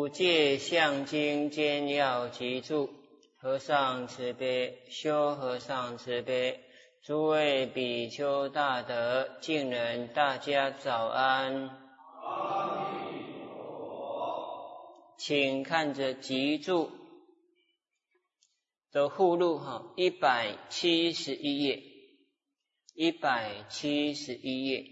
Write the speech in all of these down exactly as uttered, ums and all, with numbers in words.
五戒相经兼要集注。和尚慈悲，修和尚慈悲，诸位比丘大德、敬人，大家早安。 阿弥陀佛。 请看着集注的附录哈，一百七十一页，一百七十一页。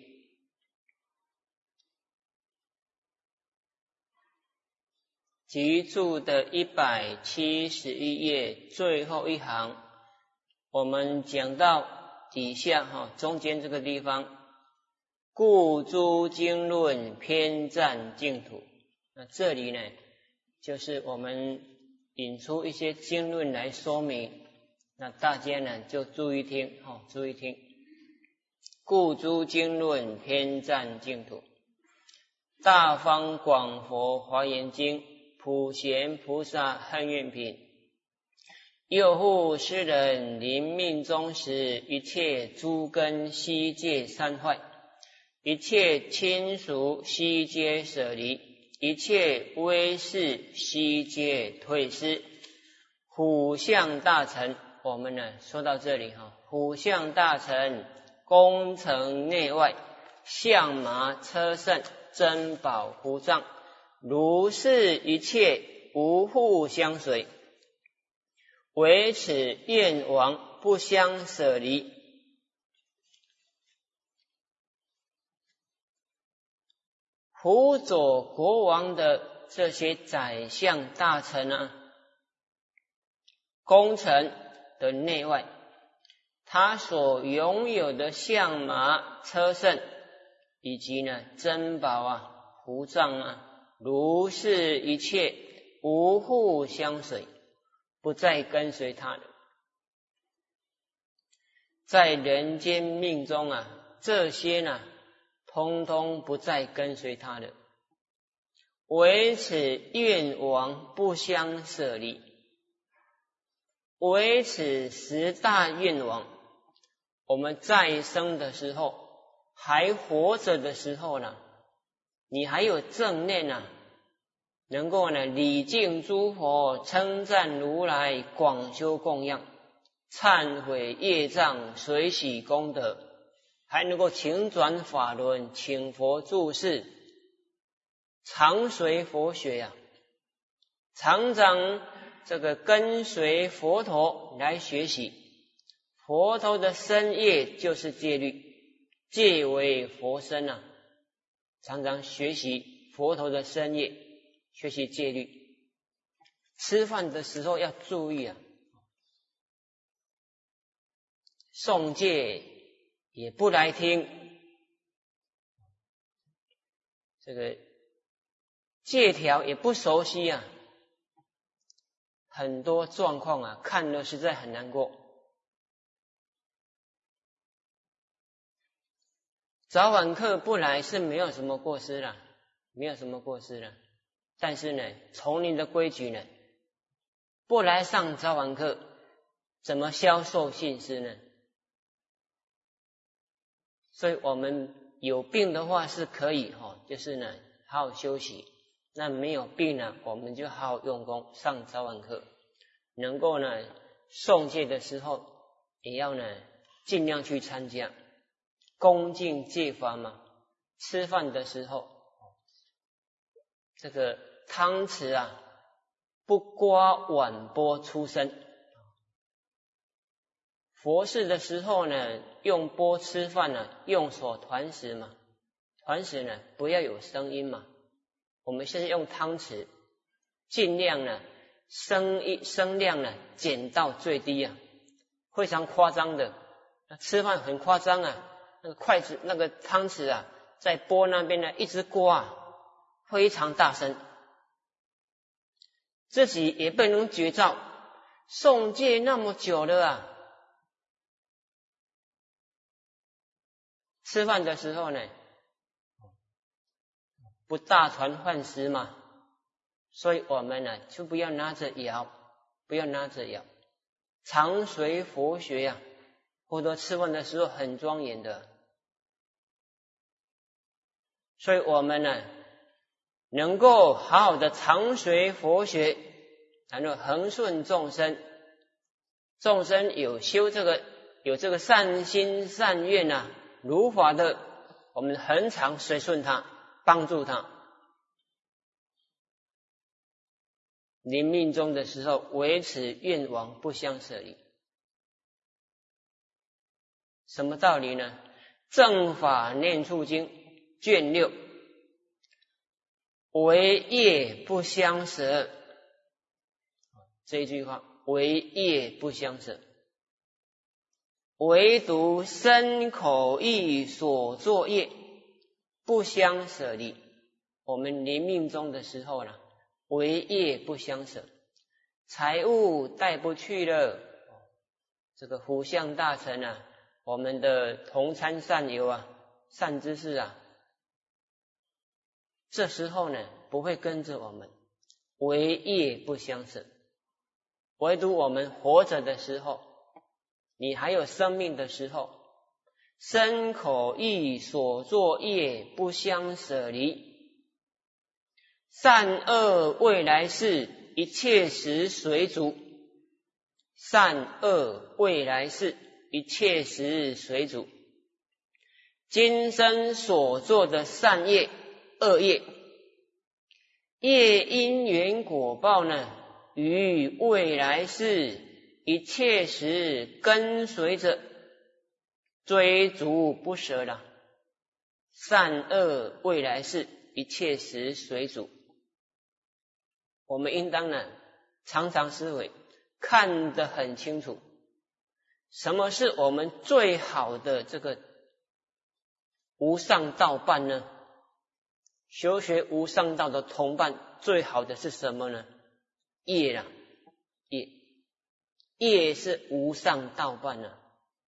集注的一百七十一页最后一行，我们讲到底下哈，中间这个地方，故诸经论偏赞净土。那这里呢，就是我们引出一些经论来说明，那大家呢就注意听哈，注意听。故诸经论偏赞净土，大方广佛华严经。普贤菩萨恨愿品，又复世人临命终时，一切诸根悉皆散坏，一切亲属悉皆舍离，一切威势悉皆退失。虎象大臣，我们呢说到这里哈，虎象大臣，宫城内外，象马车乘，珍宝护障。如是一切无互相随，唯此愿王不相舍离。辅佐国王的这些宰相大臣啊，宫城的内外，他所拥有的象马车乘，以及呢珍宝啊护障啊，如是一切无互相随，不再跟随他人。在人间命中啊，这些呢通通不再跟随他人，唯此愿王不相舍离，唯此十大愿王。我们在生的时候，还活着的时候呢，你还有正念啊，能够呢礼敬诸佛，称赞如来，广修供养，忏悔业障，随喜功德，还能够请转法轮，请佛住世，常随佛学呀、啊，常常这个跟随佛陀来学习。佛陀的身业就是戒律，戒为佛身啊，常常学习佛陀的身业，学习戒律。吃饭的时候要注意啊，诵戒也不来听，这个戒条也不熟悉啊，很多状况啊，看了实在很难过。早晚课不来是没有什么过失啦，没有什么过失啦。但是呢，丛林的规矩呢，不来上早晚课，怎么销售信施呢？所以我们有病的话是可以哈，就是呢好好休息。那没有病呢，我们就好好用功上早晚课。能够呢诵戒的时候，也要呢尽量去参加。恭敬戒法嘛，吃饭的时候，这个汤匙啊，不刮碗钵出声。佛事的时候呢，用钵吃饭呢，用手团食嘛，团食呢不要有声音嘛。我们现在用汤匙，尽量呢声音声量呢减到最低啊，非常夸张的，吃饭很夸张啊。那个筷子那个汤匙啊，在钵那边呢一直刮，非常大声，自己也不能觉照，诵戒那么久了啊，吃饭的时候呢不大传饭食嘛，所以我们呢就不要拿着舀，不要拿着舀，常随佛学呀、啊，或者吃饭的时候很庄严的。所以我们呢能够好好的常随佛学，然后恒顺众生。众生有修这个有这个善心善愿啊，如法的，我们恒常随顺他，帮助他。临命终的时候，维持愿王不相舍离。什么道理呢？正法念处经卷六，唯业不相舍。这一句话，唯业不相舍，唯独身口意所作业不相舍离。我们临命终的时候呢，唯业不相舍，财物带不去了，这个福相大臣啊，我们的同参善友啊，善知识啊，这时候呢不会跟着我们，唯业不相舍。唯独我们活着的时候，你还有生命的时候，身口意所作业不相舍离，善恶未来世一切时随逐，善恶未来世一切时随逐。今生所做的善业恶业，业因缘果报呢，于未来世一切时跟随着，追逐不舍了。善恶未来世一切时随逐。我们应当呢常常思维，看得很清楚，什么是我们最好的这个无上道伴呢？修学无上道的同伴，最好的是什么呢？业啦，业，业是无上道伴啊。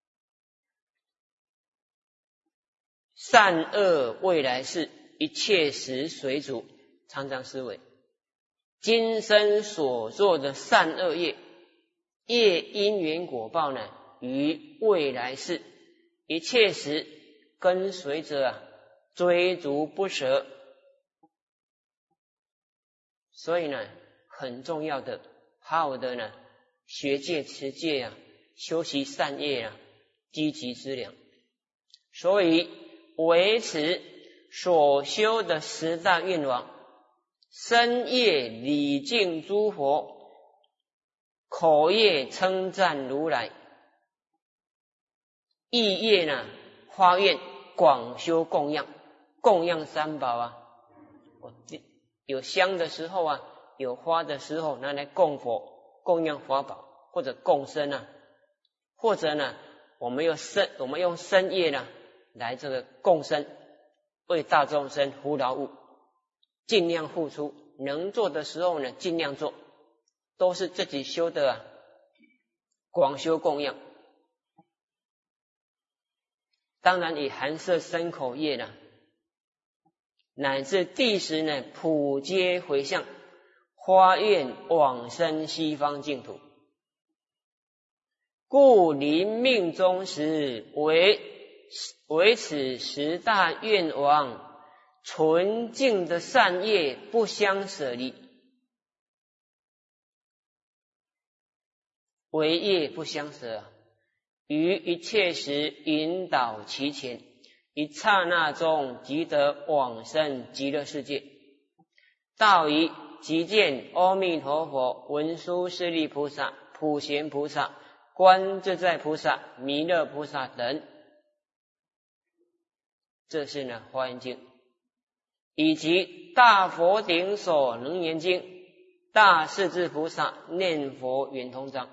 善恶未来世一切时随逐，常常思维，今生所做的善恶业，业因缘果报呢，于未来世一切时跟随着啊，追逐不舍。所以呢很重要的，好好的呢学戒持戒啊，修习善业啊，积极之良。所以维持所修的十大愿望，身业礼敬诸佛，口业称赞如来，意业呢发愿广修供养，供养三宝啊。我有香的时候啊，有花的时候拿来供佛，供养法宝，或者供身啊，或者呢我们用身我们用身业呢来这个供身，为大众生扶劳务，尽量付出，能做的时候呢尽量做，都是自己修的啊，广修供养。当然以含摄身口业呢，乃至第十呢普皆回向，发愿往生西方净土。故临命终时，为为此十大愿望，纯净的善业不相舍离，为业不相舍啊，于一切时引导其前，一刹那中即得往生极乐世界。到于即见阿弥陀佛、文殊师利菩萨、普贤菩萨、观自在菩萨、弥勒菩萨等。这是呢华严经，以及大佛顶所能言经、大势至菩萨念佛圆通章。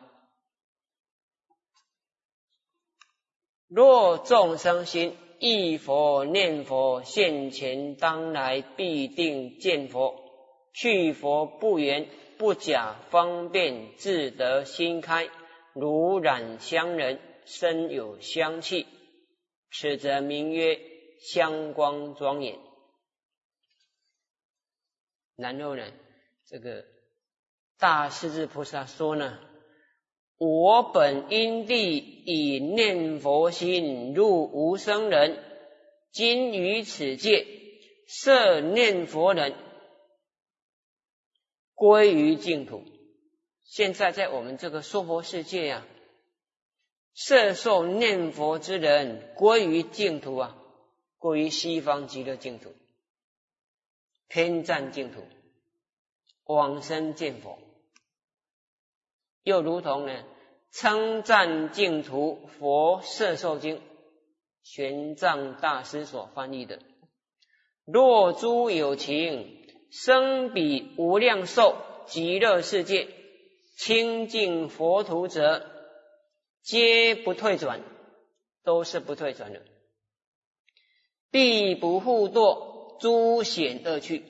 若众生心忆佛念佛，现前当来必定见佛，去佛不远，不假方便，自得心开，如染香人，身有香气，此则名曰香光庄严。然后呢这个大势至菩萨说呢，我本因地以念佛心入无生人，今于此界设念佛人， 归于净土。现在在我们这个娑婆世界啊，摄受念佛之人归于净土啊，归于西方极乐净土，偏占净土，往生见佛。又如同呢称赞净土佛摄受经，玄奘大师所翻译的，若诸有情生彼无量寿极乐世界清净佛土者，皆不退转，都是不退转的，必不复堕诸险恶趣，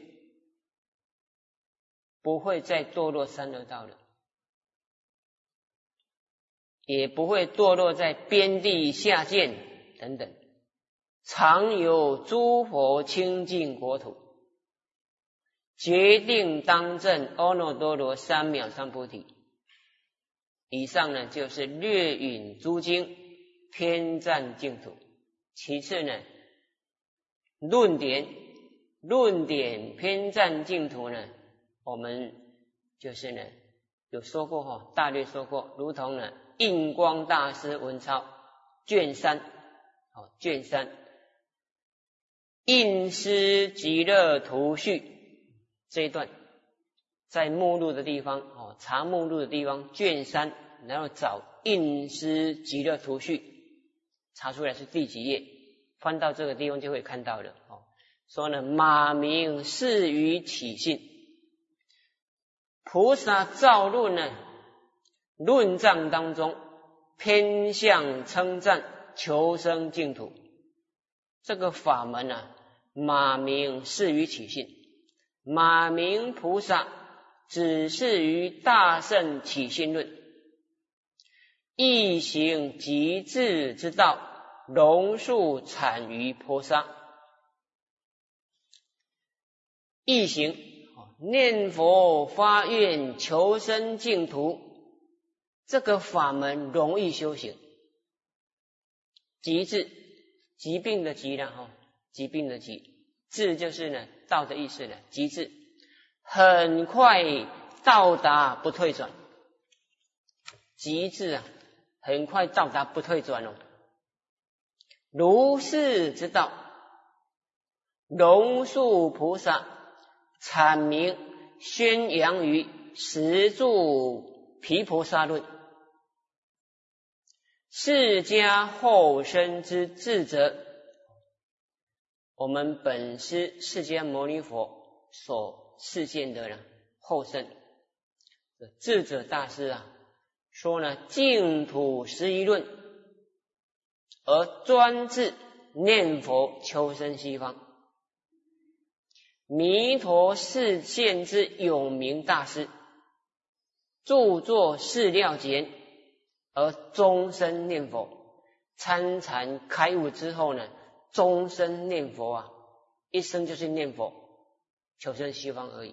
不会再堕落三恶道了，也不会堕落在边地下贱等等，常有诸佛清净国土，决定当证阿耨多罗三藐三菩提。以上呢就是略引诸经，偏占净土。其次呢，论点论点偏占净土呢，我们就是呢有说过哈、哦，大略说过，如同呢印光大师文钞卷三，哦卷三印师极乐图序这一段，在目录的地方哦，查目录的地方卷三，然后找印师极乐图序，查出来是第几页，翻到这个地方就会看到了哦。说呢，马明是于起信，菩萨造论呢论藏当中偏向称赞求生净土，这个法门啊，马明是于起信。马明菩萨只是于大圣起信论，一行极致之道，龙树产于婆沙。一行念佛发愿求生净土，这个法门容易修行。极致，疾病的疾啦哈，疾病的疾，致就是呢道的意思呢，极致，很快到达不退转。极致啊，很快到达不退转哦。如是之道，龙树菩萨阐明宣扬于十住毗婆沙论。释迦后生之智者，我们本师释迦牟尼佛所示现的呢后生智者大师啊，说呢净土十一论，而专志念佛求生西方。弥陀示现之有名大师，著作释料简，而终身念佛，参禅开悟之后呢，终身念佛啊，一生就是念佛，求生西方而已。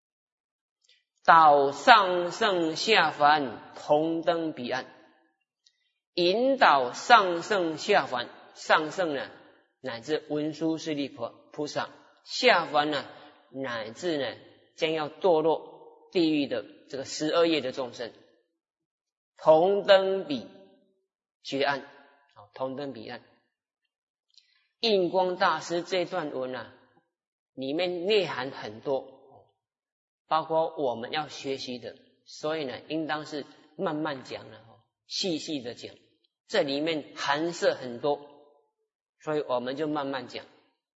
导上圣下凡，同登彼岸，引导上圣下凡，上圣呢乃至文殊师利菩萨，下凡呢乃至呢将要堕落地狱的这个十二业的众生，同登彼绝岸，同登彼岸。印光大师这段文啊，里面内涵很多，包括我们要学习的，所以呢应当是慢慢讲了，细细的讲，这里面含摄很多，所以我们就慢慢讲。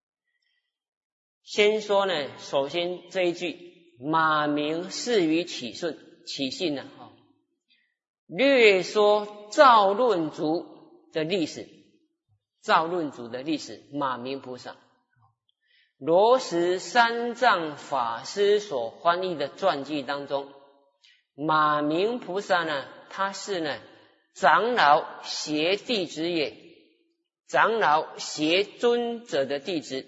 先说呢，首先这一句马明示于起顺起信呢、啊，略说造论族的历史，造论族的历史，马明菩萨，罗什三藏法师所翻译的传记当中，马明菩萨呢，他是呢长老携弟子也，长老携尊者的弟子，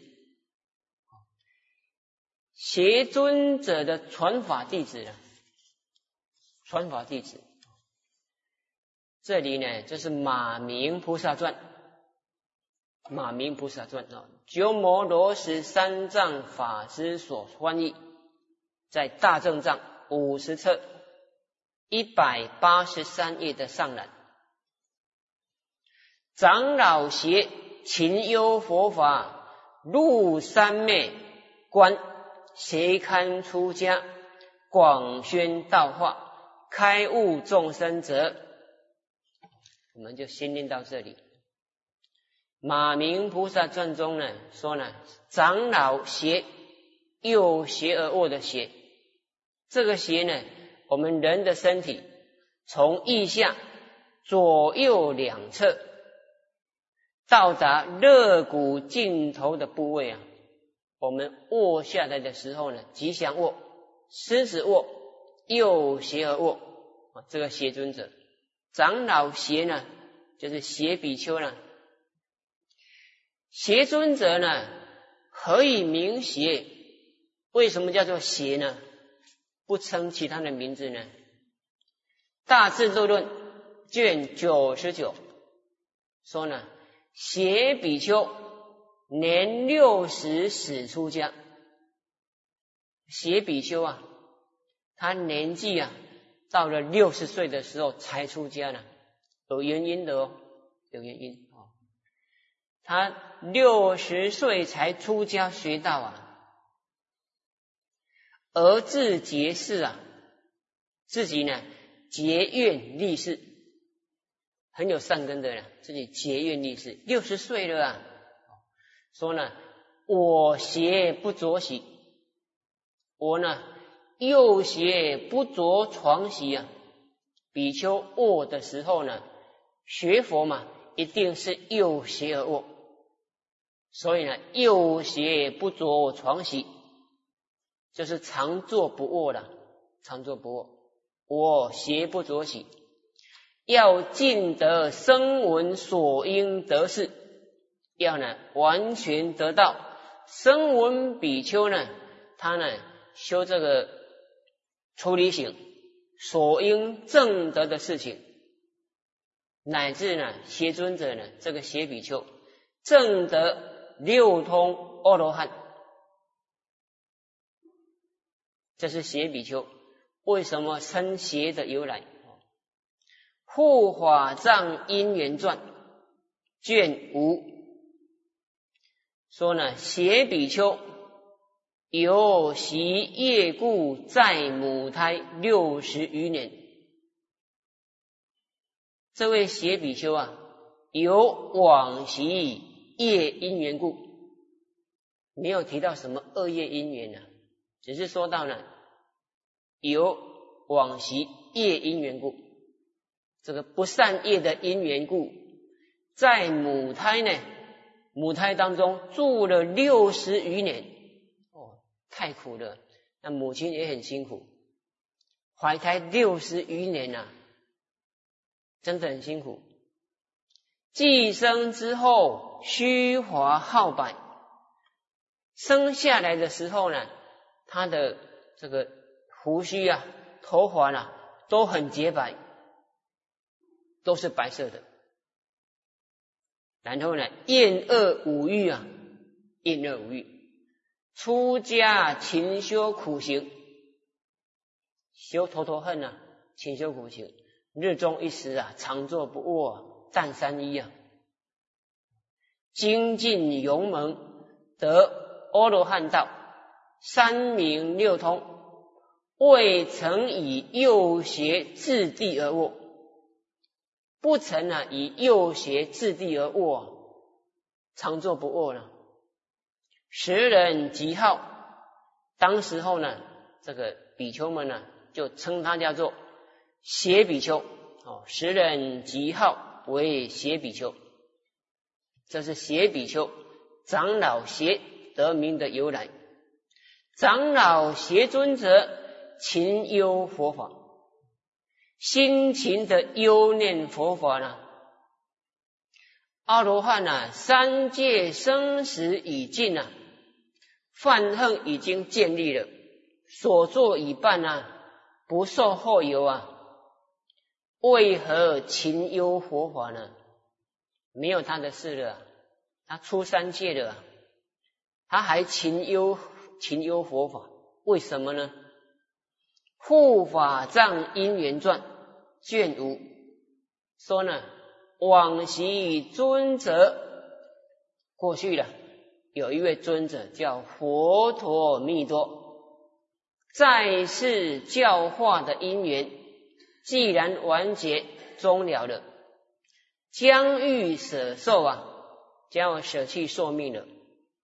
携尊者的传法弟子了，传法弟子。这里呢，就是马明菩萨传，马明菩萨传啊，鸠摩罗什三藏法师所翻译，在大正藏五十册，一百八十三页的上栏。长老协勤优佛法，入三昧观，协堪出家，广宣道化，开悟众生者。我们就先念到这里。马明菩萨传中呢说呢，长老邪，右邪而卧的邪，这个邪呢，我们人的身体从腋下左右两侧到达肋骨尽头的部位啊，我们卧下来的时候呢，吉祥卧、狮子卧、右邪而卧啊，这个邪尊者。长老邪呢，就是邪比丘呢。邪尊者呢，何以名邪？为什么叫做邪呢？不称其他的名字呢？大智度论卷九十九说呢，邪比丘年六十始出家。邪比丘啊，他年纪啊到了六十岁的时候才出家呢，有原因的哦，有原因哦。他六十岁才出家学道啊，而自结誓啊，自己呢结愿立誓，很有善根的了，自己结愿立誓，六十岁了啊，说呢，我邪不着席，我呢右邪不着床席啊。比丘卧的时候呢，学佛嘛，一定是右邪而卧，所以呢，右邪不着床席，就是常坐不卧了，常坐不卧。我邪不着席，要尽得声闻所应得事，要呢完全得到声闻比丘呢，他呢修这个出离行所应证得的事情，乃至呢邪尊者呢，这个邪比丘证得六通阿罗汉，这是邪比丘。为什么称邪的由来？护法藏因缘传卷五说呢，邪比丘有习业故在母胎六十余年。这位邪比丘啊，有往昔业因缘故，没有提到什么恶业因缘啊，只是说到呢，有往昔业因缘故，这个不善业的因缘故，在母胎呢，母胎当中住了六十余年，哦，太苦了。那母亲也很辛苦，怀胎六十余年啊，真的很辛苦。寄生之后虚华浩白，生下来的时候呢，他的这个胡须啊、头发啊都很洁白，都是白色的。然后呢，厌恶五欲啊，厌恶五欲，出家勤修苦行，修头头恨啊，勤修苦行，日中一时啊，常坐不卧啊，淡三衣啊，精进勇猛，得阿罗汉道，三明六通，未曾以右胁自地而卧，不曾啊以右胁自地而卧、啊，常坐不卧了。时人极好，当时候呢，这个比丘们呢，就称他叫做邪比丘。哦，时人极好为邪比丘，这是邪比丘长老邪得名的由来。长老邪尊者勤忧佛法，辛勤的忧念佛法呢。阿罗汉啊，三界生死已尽啊，梵行已经建立了，所作已办啊，不受后有啊。为何勤忧佛法呢？没有他的事了、啊，他出三界了、啊，他还勤忧勤忧佛法，为什么呢？ 护法藏因缘传卷五说呢，往昔尊者，过去了有一位尊者叫佛陀弥多，在世教化的因缘既然完结终了了，将欲舍寿啊，将要舍弃寿命了，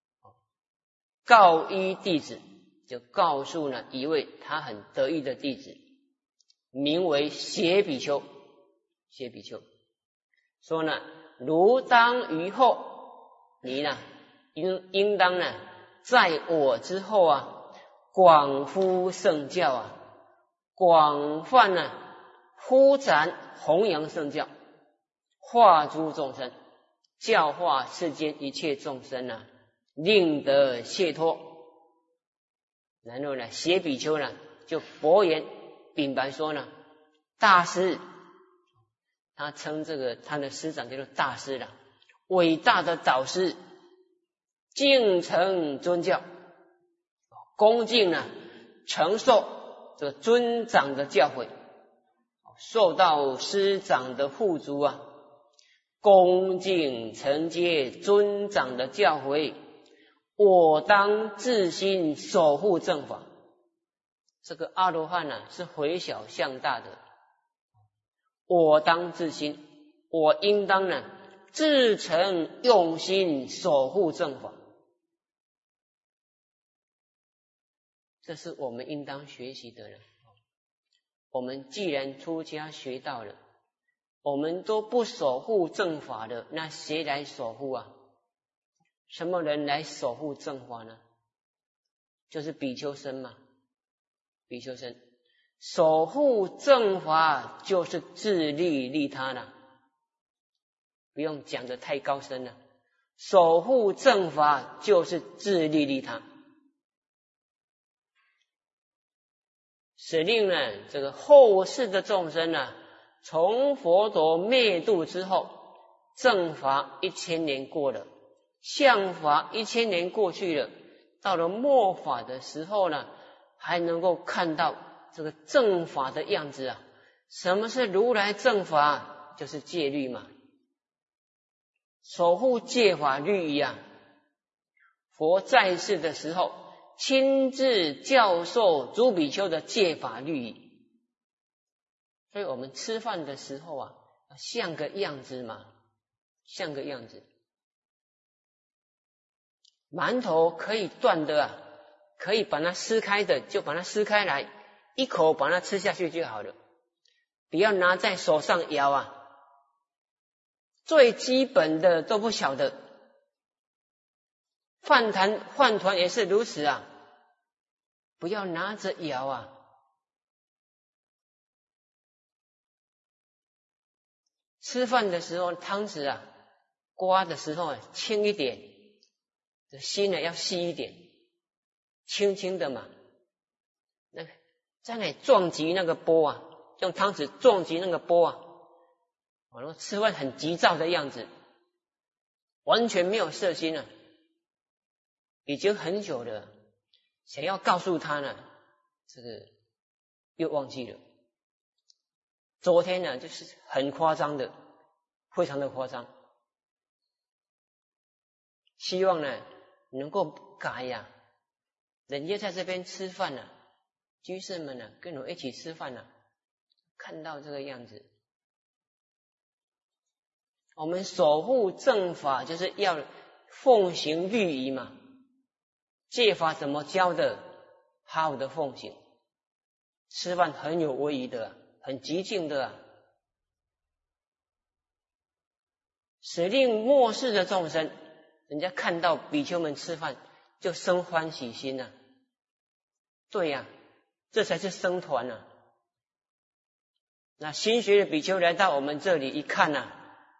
告依弟子，就告诉了一位他很得意的弟子，名为邪比丘。邪比丘说呢，如当于后，你呢应应当呢在我之后啊，广敷圣教啊，广泛呢铺展弘扬圣教，化诸众生，教化世间一切众生啊，令得解脱。然后呢，邪比丘呢就佛言禀白说呢，大师，他称这个他的师长叫做大师了，伟大的导师，敬承尊教，恭敬呢承受这个尊长的教诲，受到师长的护足啊，恭敬承接尊长的教诲，我当自心守护正法。这个阿罗汉呢是回小向大的，我当自心，我应当呢自诚用心守护正法。这是我们应当学习的了。我们既然出家学道了，我们都不守护正法的，那谁来守护啊？什么人来守护正法呢？就是比丘僧嘛。比丘僧守护正法就是自利利他了，不用讲得太高深了，守护正法就是自利利他，使令呢这个后世的众生呢，从佛陀灭度之后，正法一千年过了，相法一千年过去了，到了末法的时候呢，还能够看到这个正法的样子啊。什么是如来正法？就是戒律嘛，守护戒法律仪啊。佛在世的时候亲自教授诸比丘的戒法律仪，所以我们吃饭的时候啊，像个样子嘛，像个样子。馒头可以断的啊，可以把它撕开的就把它撕开来，一口把它吃下去就好了，不要拿在手上摇啊。最基本的都不晓得，饭团饭团也是如此啊，不要拿着摇啊。吃饭的时候汤匙啊，刮的时候啊轻一点，心呢要细一点，轻轻的嘛。那在那里撞击那个钵啊，用汤匙撞击那个钵啊，我说吃饭很急躁的样子，完全没有摄心啊，已经很久了，想要告诉他呢，这个又忘记了。昨天呢就是很夸张的，非常的夸张，希望呢能够改呀、啊。人家在这边吃饭呢、啊，居士们呢、啊、跟我一起吃饭呢、啊，看到这个样子，我们守护正法就是要奉行律仪嘛。戒法怎么教的？好好的奉行。吃饭很有威仪的、啊，很极静的、啊，使令末世的众生，人家看到比丘们吃饭就生欢喜心啊。对呀、啊，这才是僧团啊。那新学的比丘来到我们这里一看啊，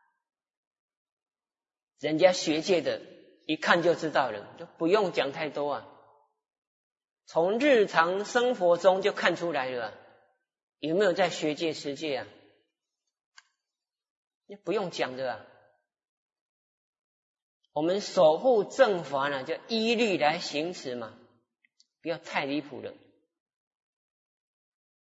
人家学戒的一看就知道了，就不用讲太多啊，从日常生活中就看出来了、啊，有没有在学戒持戒啊？你不用讲的啊。我们守护正法呢，就依律来行持嘛，不要太离谱了。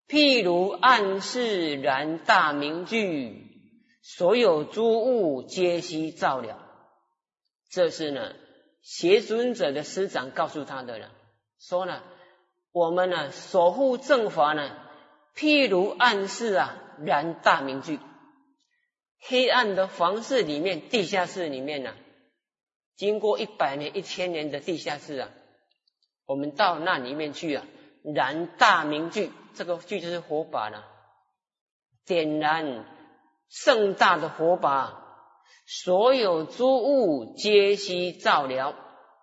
譬如暗室燃大明炬，所有诸物皆悉照了。这是呢邪尊者的师长告诉他的了，说呢我们呢守护正法呢，譬如暗室啊燃大明炬，黑暗的房室里面，地下室里面呢、啊，经过一百年、一千年的地下室啊，我们到那里面去啊，燃大明炬，这个炬就是火把了，点燃盛大的火把，所有诸物皆悉照了。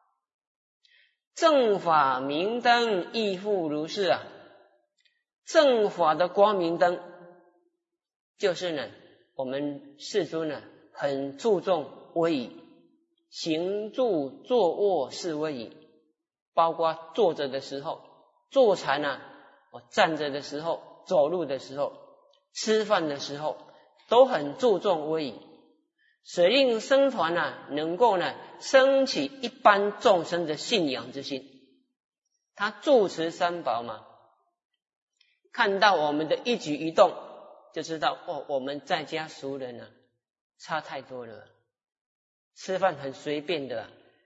正法明灯亦复如是啊，正法的光明灯，就是呢，我们世尊呢很注重威仪，行住坐卧是威仪，包括坐着的时候、坐禅啊，站着的时候、走路的时候、吃饭的时候，都很注重威仪，使令僧团啊能够呢升起一般众生的信仰之心。他住持三宝嘛，看到我们的一举一动，就知道哦，我们在家俗人啊，差太多了，吃饭很随便的、啊，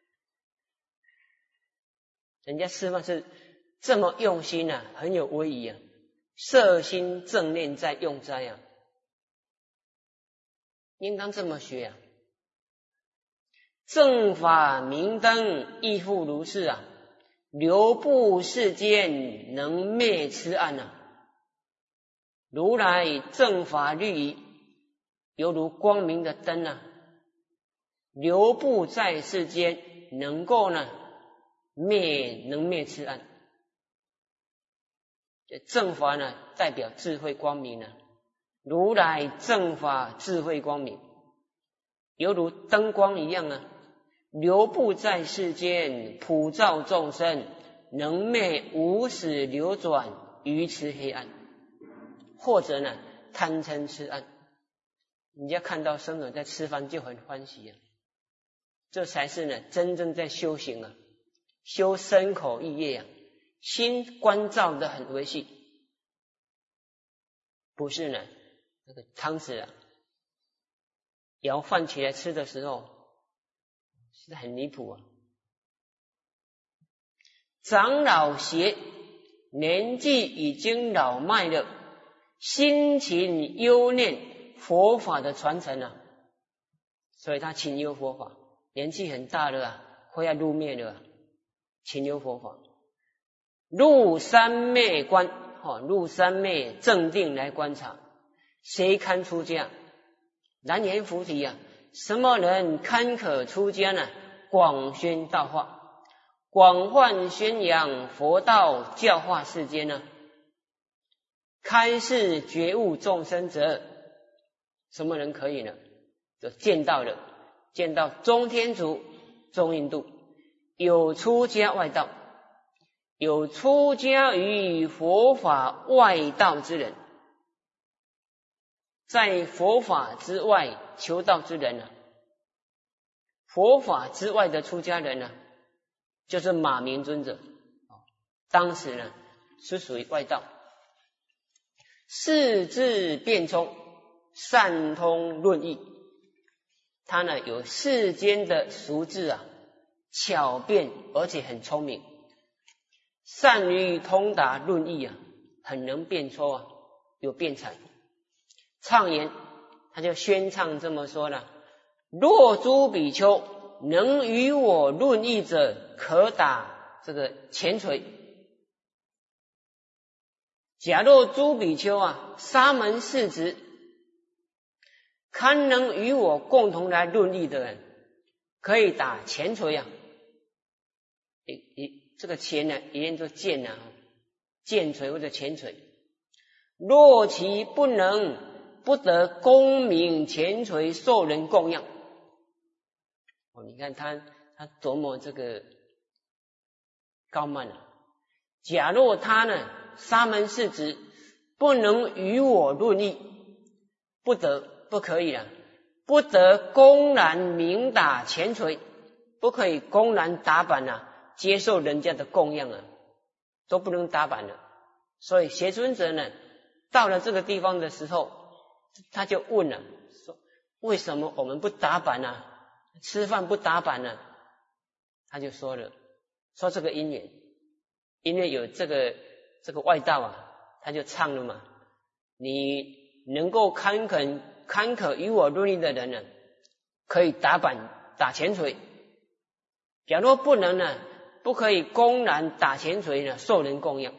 人家吃饭是这么用心啊，很有威仪啊，摄心正念在用斋啊，应当这么学啊。正法明灯亦复如是啊，流布世间能灭痴暗啊。如来正法律仪，犹如光明的灯啊，流布在世间，能够呢灭能灭痴暗。正法呢代表智慧光明呢、啊，如来正法智慧光明，犹如灯光一样啊，流布在世间，普照众生，能灭无始流转愚痴黑暗，或者呢贪嗔痴暗。人家看到僧人在吃饭就很欢喜啊，这才是呢真正在修行啊，修身口意业啊，心关照的很维系，不是呢那个汤匙啊舀饭起来吃的时候是很离谱啊。长老邪年纪已经老迈了，辛勤忧念佛法的传承啊，所以他勤忧佛法，年纪很大了啊，快要入灭了啊，勤忧佛法。入三昧观，哦，入三昧正定来观察，谁堪出家？南阎浮提啊，什么人堪可出家呢？广宣道化，广泛宣扬佛道，教化世间呢、啊。开示觉悟众生者，什么人可以呢？就见到了，见到中天竺、中印度有出家外道，有出家于佛法外道之人，在佛法之外求道之人啊，佛法之外的出家人呢、啊，就是马明尊者，当时呢是属于外道，四智辩聪，善通论义，他呢有世间的俗智啊，巧辩而且很聪明，善于通达论义啊，很能辩说啊，有辩才。唱言他就宣唱这么说了：若诸比丘能与我论义者，可打这个前锤。假若诸比丘啊，沙门士子，堪能与我共同来论义的人，可以打前锤啊。一一这个前呢，一念做剑啊，剑锤或者前锤。若其不能，不得功名前锤受人供养。哦，你看他他多么这个高慢啊！假若他呢，沙门士子不能与我论义，不得不可以啊，不得公然明打前锤，不可以公然打板啊，接受人家的供养啊，都不能打板的。所以邪尊者呢， 到了这个地方的时候，他就问了，说为什么我们不打板呢、啊？吃饭不打板呢、啊？他就说了，说这个因缘，因为有这个这个外道啊，他就唱了嘛，你能够堪肯堪可与我论议的人呢，可以打板打前锤，假如不能呢，不可以公然打前锤呢，受人供养，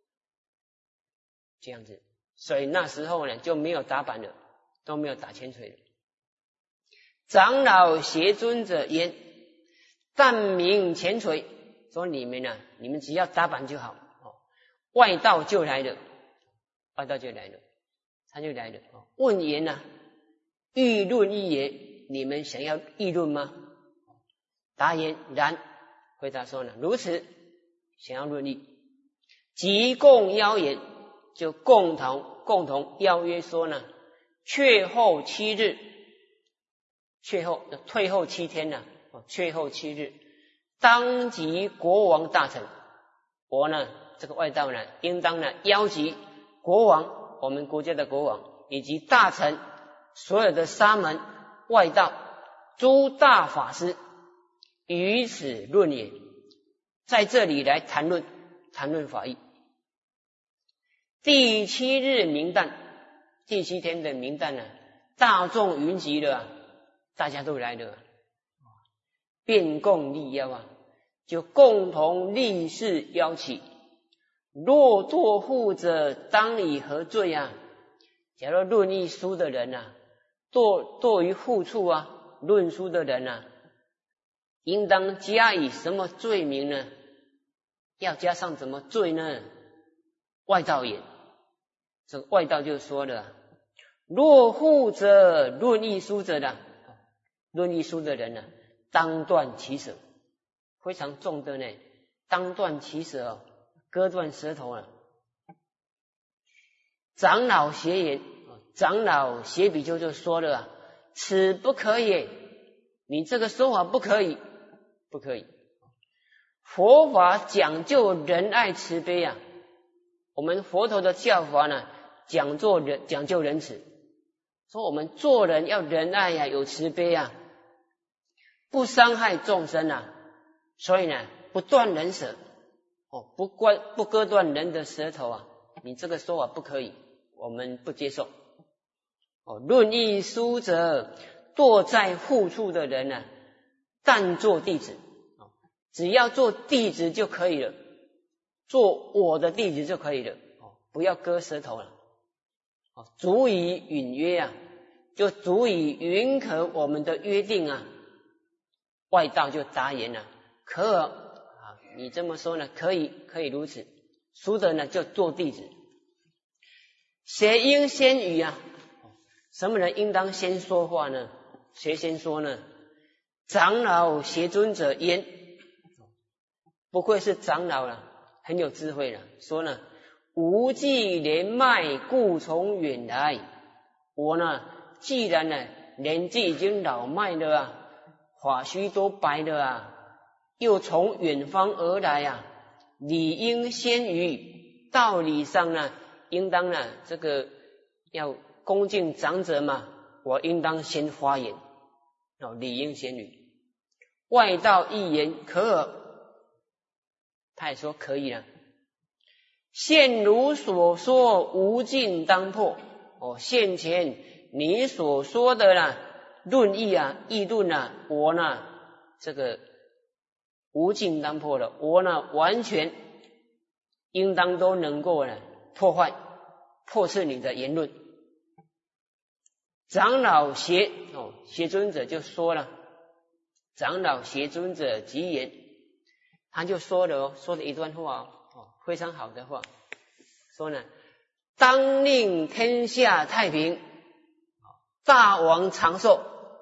这样子。所以那时候呢就没有打板了，都没有打前锤了。长老胁尊者言：但明前锤，说你们呢、啊，你们只要打板就好，哦、外道就来了，外道就来了，他就来了。哦、问言呢、啊，欲论一言，你们想要议论吗？答言然，回答说呢，如此，想要论议，即共邀言，就共同共同邀约说呢，却后七日，却后退后七天呢、啊，却后七日，当即国王大臣，我呢这个外道呢，应当呢邀集国王，我们国家的国王以及大臣，所有的沙门外道诸大法师，于此论也，在这里来谈论谈论法义。第七日明旦，第七天的明旦呢，大众云集了、啊，大家都来了、啊，便共立邀啊，就共同立誓邀起。若堕护者，当以何罪啊？假如论议书的人啊，堕堕于护处啊，论书的人啊，应当加以什么罪名呢？要加上什么罪呢？外道也。这个外道就说了，若护者，论议书者的，论议书的人呢、啊，当断其舌，非常重的呢，当断其舌、哦，割断舌头了。长老胁言，长老胁比丘就说了啊，此不可以，你这个说法不可以，不可以。佛法讲究仁爱慈悲啊，我们佛陀的教法呢，讲究仁讲究仁慈，说我们做人要仁爱呀、啊，有慈悲啊，不伤害众生啊，所以呢，不断人舌，哦，不割不割断人的舌头啊，你这个说法不可以，我们不接受。哦，论议书者，堕在护处的人呢、啊，但做弟子，哦，只要做弟子就可以了，做我的弟子就可以了，哦，不要割舌头了，哦，足以允约啊，就足以允可我们的约定啊。外道就答言了，可啊，你这么说呢，可以，可以如此。熟的呢，就做弟子。谁应先语啊？什么人应当先说话呢？谁先说呢？长老胁尊者言，不愧是长老了，很有智慧了。说呢，无忌年迈，故从远来。我呢，既然呢年纪已经老迈了啊，发须都白了啊，又从远方而来啊，理应先语。道理上呢，应当呢这个要恭敬长者嘛，我应当先发言，哦，理应先语。外道一言可尔，他也说可以了。现如所说，无尽当破。哦，现前你所说的啦，论议啊，议论啊，我呢这个无尽当破了，我呢完全应当都能够呢破坏破斥你的言论。长老胁哦，胁尊者就说了，长老胁尊者即言，他就说了哦，说了一段话哦，非常好的话，说呢，当令天下太平，大王长寿，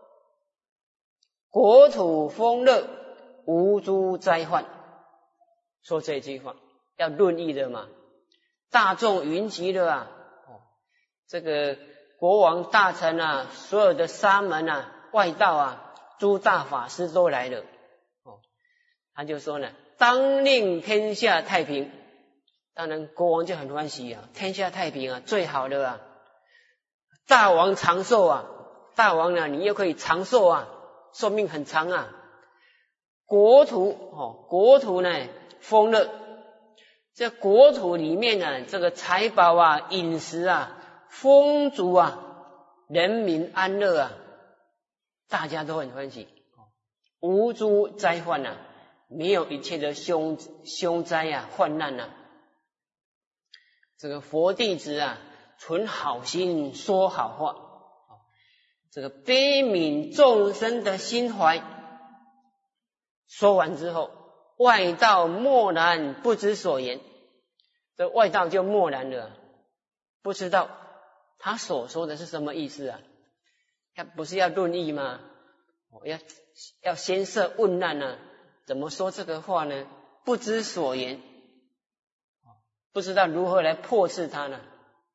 国土丰乐，无诸灾患。说这句话要论议的嘛，大众云集了啊，哦，这个国王大臣啊，所有的沙门啊，外道啊，诸大法师都来了。哦，他就说呢，当令天下太平， 当然国王就很欢喜啊，天下太平啊，最好的啊，大王长寿啊，大王呢你又可以长寿啊，寿命很长啊，国土哦，国土呢丰乐，这国土里面呢这个财宝啊，饮食啊丰足啊，人民安乐啊，大家都很欢喜，无诸灾患啊，没有一切的凶凶灾啊患难啊。这个佛弟子啊存好心说好话，这个悲悯众生的心怀，说完之后外道默然不知所言，这外道就默然了，不知道他所说的是什么意思啊？他不是要论议吗？要要先设问难啊，怎么说这个话呢？不知所言，不知道如何来破斥他呢？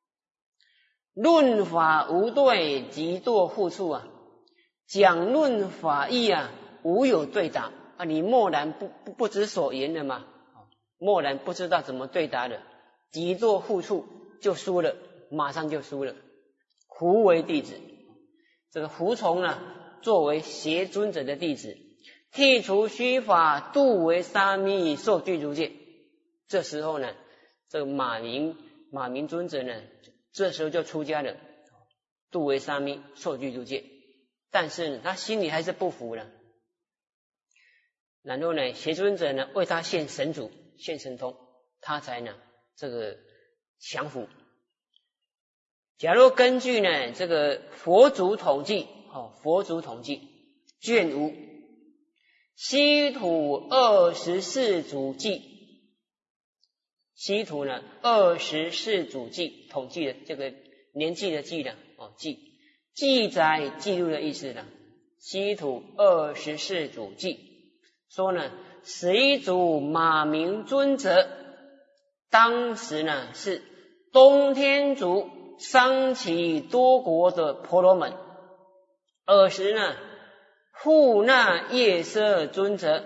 论法无对，即堕复处啊！讲论法义啊，无有对答啊！你默然不不不知所言了嘛？默然不知道怎么对答的，即堕复处就输了，马上就输了。胡为弟子，这个胡从呢，作为邪尊者的弟子，剔除虚法，度为沙弥，受具足戒。这时候呢，这个马明马明尊者呢，这时候就出家了，度为沙弥，受具足戒。但是呢，他心里还是不服了。然后呢，邪尊者呢为他现神足，现神通，他才呢这个降服。假如根据呢这个佛祖统计，哦，佛祖统计卷五稀土二十四祖记，稀土呢二十四祖记统计的这个年纪的记的哦记记载记录的意思的，稀土二十四祖记说呢，谁主马明尊者当时呢是东天竺商其多国的婆罗门，尔时呢护那夜奢尊者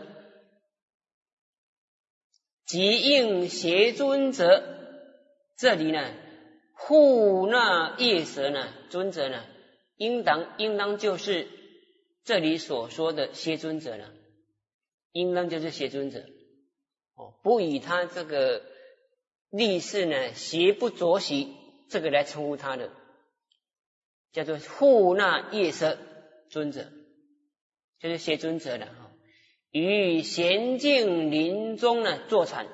即应邪尊者，这里呢护那夜奢呢尊者呢应当应当就是这里所说的邪尊者了，应当就是邪尊者哦，不以他这个历世呢邪不着习这个来称呼他的，叫做护那夜奢尊者，就是邪尊者了哈。于娴静林中呢坐禅，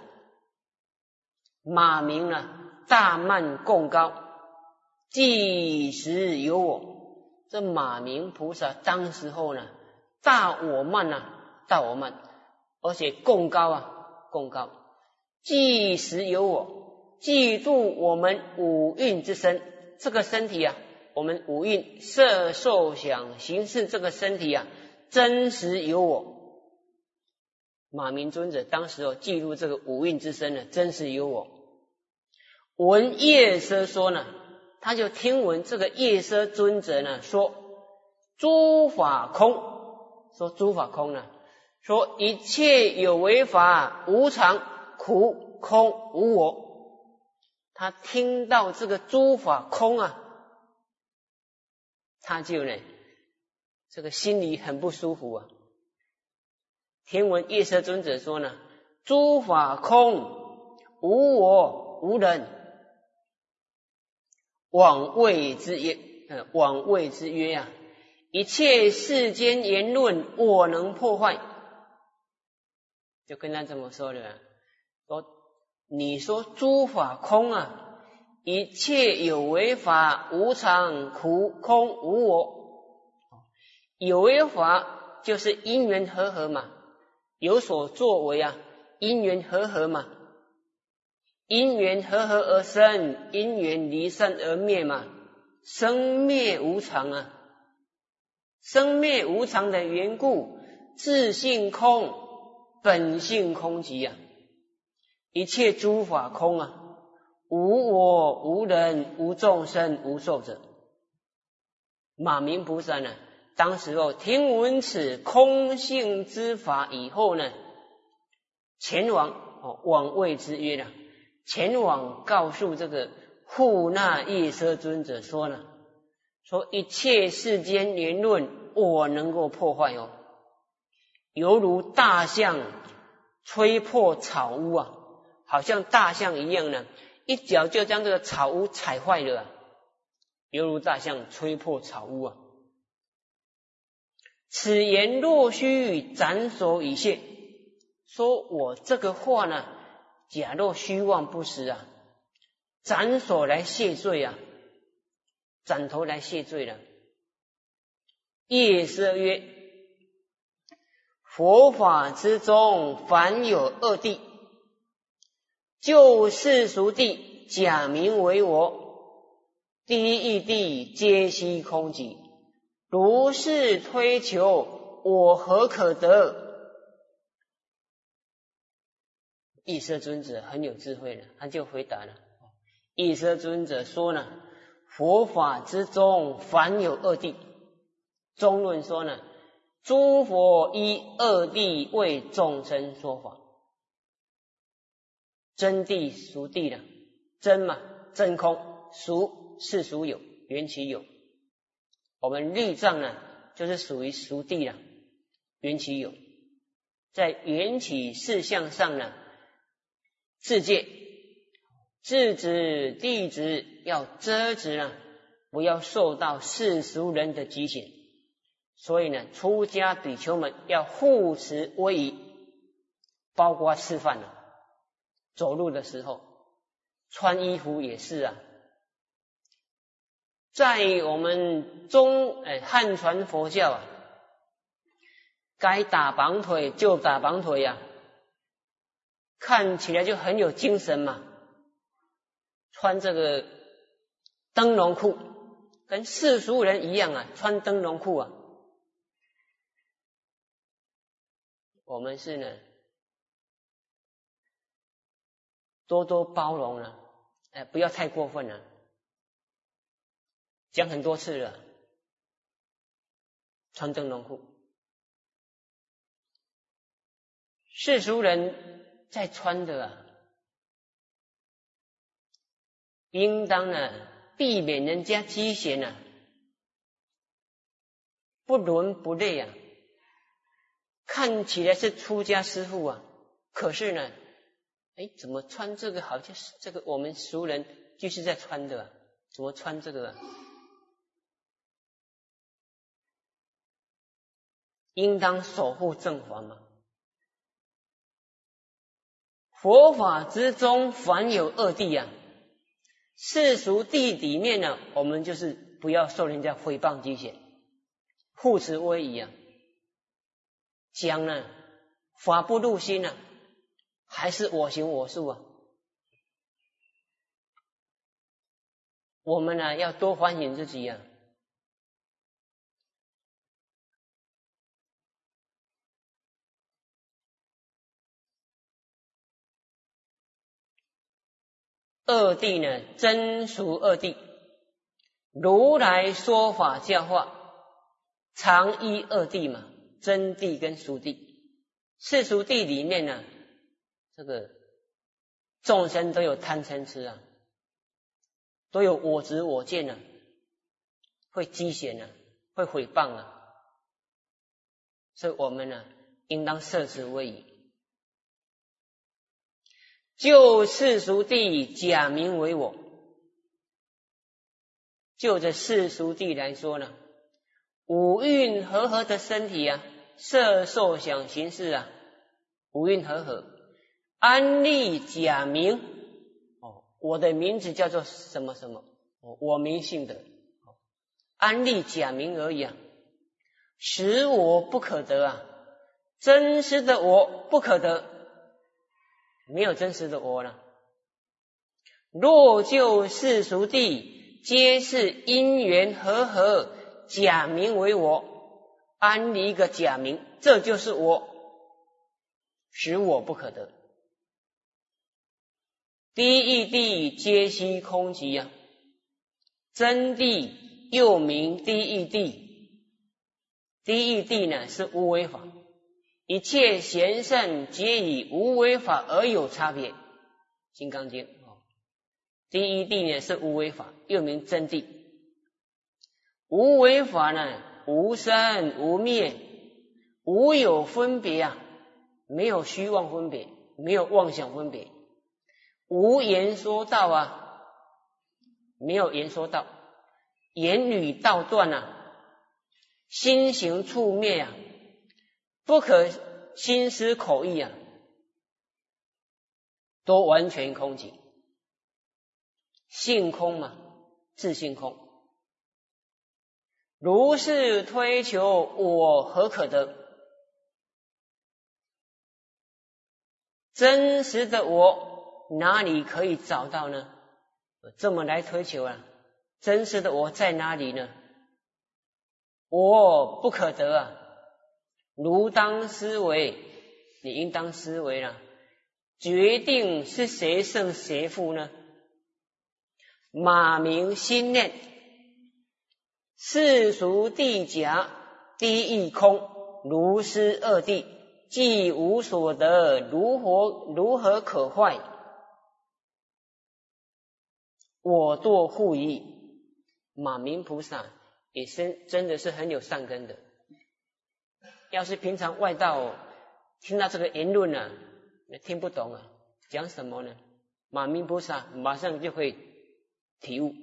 马明呢大慢共高，即时有我。这马明菩萨当时候呢大我慢啊，大我慢，而且共高啊，共高，即时有我，记住我们五蕴之身，这个身体啊，我们五蕴色受想行识这个身体啊，真实有我。马明尊者当时哦记录这个五蕴之身呢，真实有我。闻夜奢说呢，他就听闻这个夜奢尊者呢说，诸法空，说诸法空呢，说一切有为法无常苦空无我。他听到这个诸法空啊，他就呢这个心里很不舒服啊。听闻夜奢尊者说呢，诸法空无我无人，往谓之曰，呃，往谓之曰啊，一切世间言论我能破坏，就跟他这么说的，说你说诸法空啊，一切有为法无常苦空无我，有为法就是因缘和合嘛，有所作为啊，因缘和合嘛，因缘和合而生，因缘离散而灭嘛，生灭无常啊，生灭无常的缘故，自性空，本性空寂啊，一切诸法空啊，无我无人无众生无寿者。马明菩萨呢当时候听闻此空性之法以后呢，前往哦往谓之曰呢， 前往告诉这个护那夜奢尊者说呢，说一切世间言论我能够破坏哦，犹如大象吹破草屋啊，好像大象一样呢，一脚就将这个草屋踩坏了啊，犹如大象吹破草屋啊。此言若虚，斩首以谢。说我这个话呢，假若虚妄不实啊，斩首来谢罪啊，斩头来谢罪了。夜奢曰：佛法之中凡有二谛，就世俗谛假名为我，第一义谛皆悉空寂，如是推求，我何可得？夜奢尊者很有智慧了，他就回答了。夜奢尊者说呢，佛法之中凡有二谛，中论说呢，诸佛依二谛为众生说法。真谛俗谛了，真嘛真空，俗世俗有，缘起有。我们律藏呢，就是属于俗谛了，缘起有。在缘起事项上呢，自戒自执谛执要遮止呢，不要受到世俗人的极险。所以呢，出家比丘们要护持威仪，包括吃饭了、走路的时候、穿衣服也是啊。在我们中哎汉传佛教啊，该打绑腿就打绑腿呀、啊，看起来就很有精神嘛。穿这个灯笼裤，跟世俗人一样啊，穿灯笼裤啊。我们是呢，多多包容了，哎，不要太过分了。讲很多次了，穿灯笼裤，世俗人在穿的啊，应当呢避免人家讥嫌啊，不伦不类啊。看起来是出家师父啊，可是呢，哎，怎么穿这个好像是这个我们俗人就是在穿的啊？怎么穿这个啊？应当守护正法嘛。佛法之中凡有二谛啊，世俗谛里面呢，我们就是不要受人家诽谤讥嫌，护持威仪啊。讲呢，法不入心啊，还是我行我素啊。我们呢要多反省自己啊。二谛呢，真俗二谛，如来说法教化，常依二谛嘛，真谛跟俗谛。世俗谛里面呢，这个众生都有贪嗔痴啊，都有我执我见啊，会讥嫌啊，会诽谤啊，所以我们呢，应当摄持威仪。就世俗谛假名为我，就这世俗谛来说呢，五蕴和合的身体啊，色受想行识啊，五蕴和合，安立假名哦，我的名字叫做什么什么，哦、我名姓的，哦、安立假名而已啊，实我不可得啊，真实的我不可得。没有真实的我了。若就世俗谛，皆是因缘和合，假名为我，安立一个假名，这就是我，使我不可得。第一义谛皆悉空寂啊，真谛又名第一义谛。第一义谛呢是无为法。一切贤圣皆以无为法而有差别，《金刚经》 第一地呢是无为法，又名真谛。无为法呢，无生无灭，无有分别啊，没有虚妄分别，没有妄想分别，无言说道啊，没有言说道，言语道断啊，心行处灭啊，不可心思口意啊，都完全空寂。性空嘛，自性空。如是推求，我何可得？真实的我哪里可以找到呢？这么来推求啊，真实的我在哪里呢？我不可得啊！如当思维，你应当思维了，决定是谁胜谁负呢？马明心念，世俗地假，第一空，如是二谛，既无所得，如何如何可坏？我堕护矣。马明菩萨也是真的是很有善根的。要是平常外道听到这个言论啊，听不懂啊，讲什么呢？马明菩萨马上就会体悟，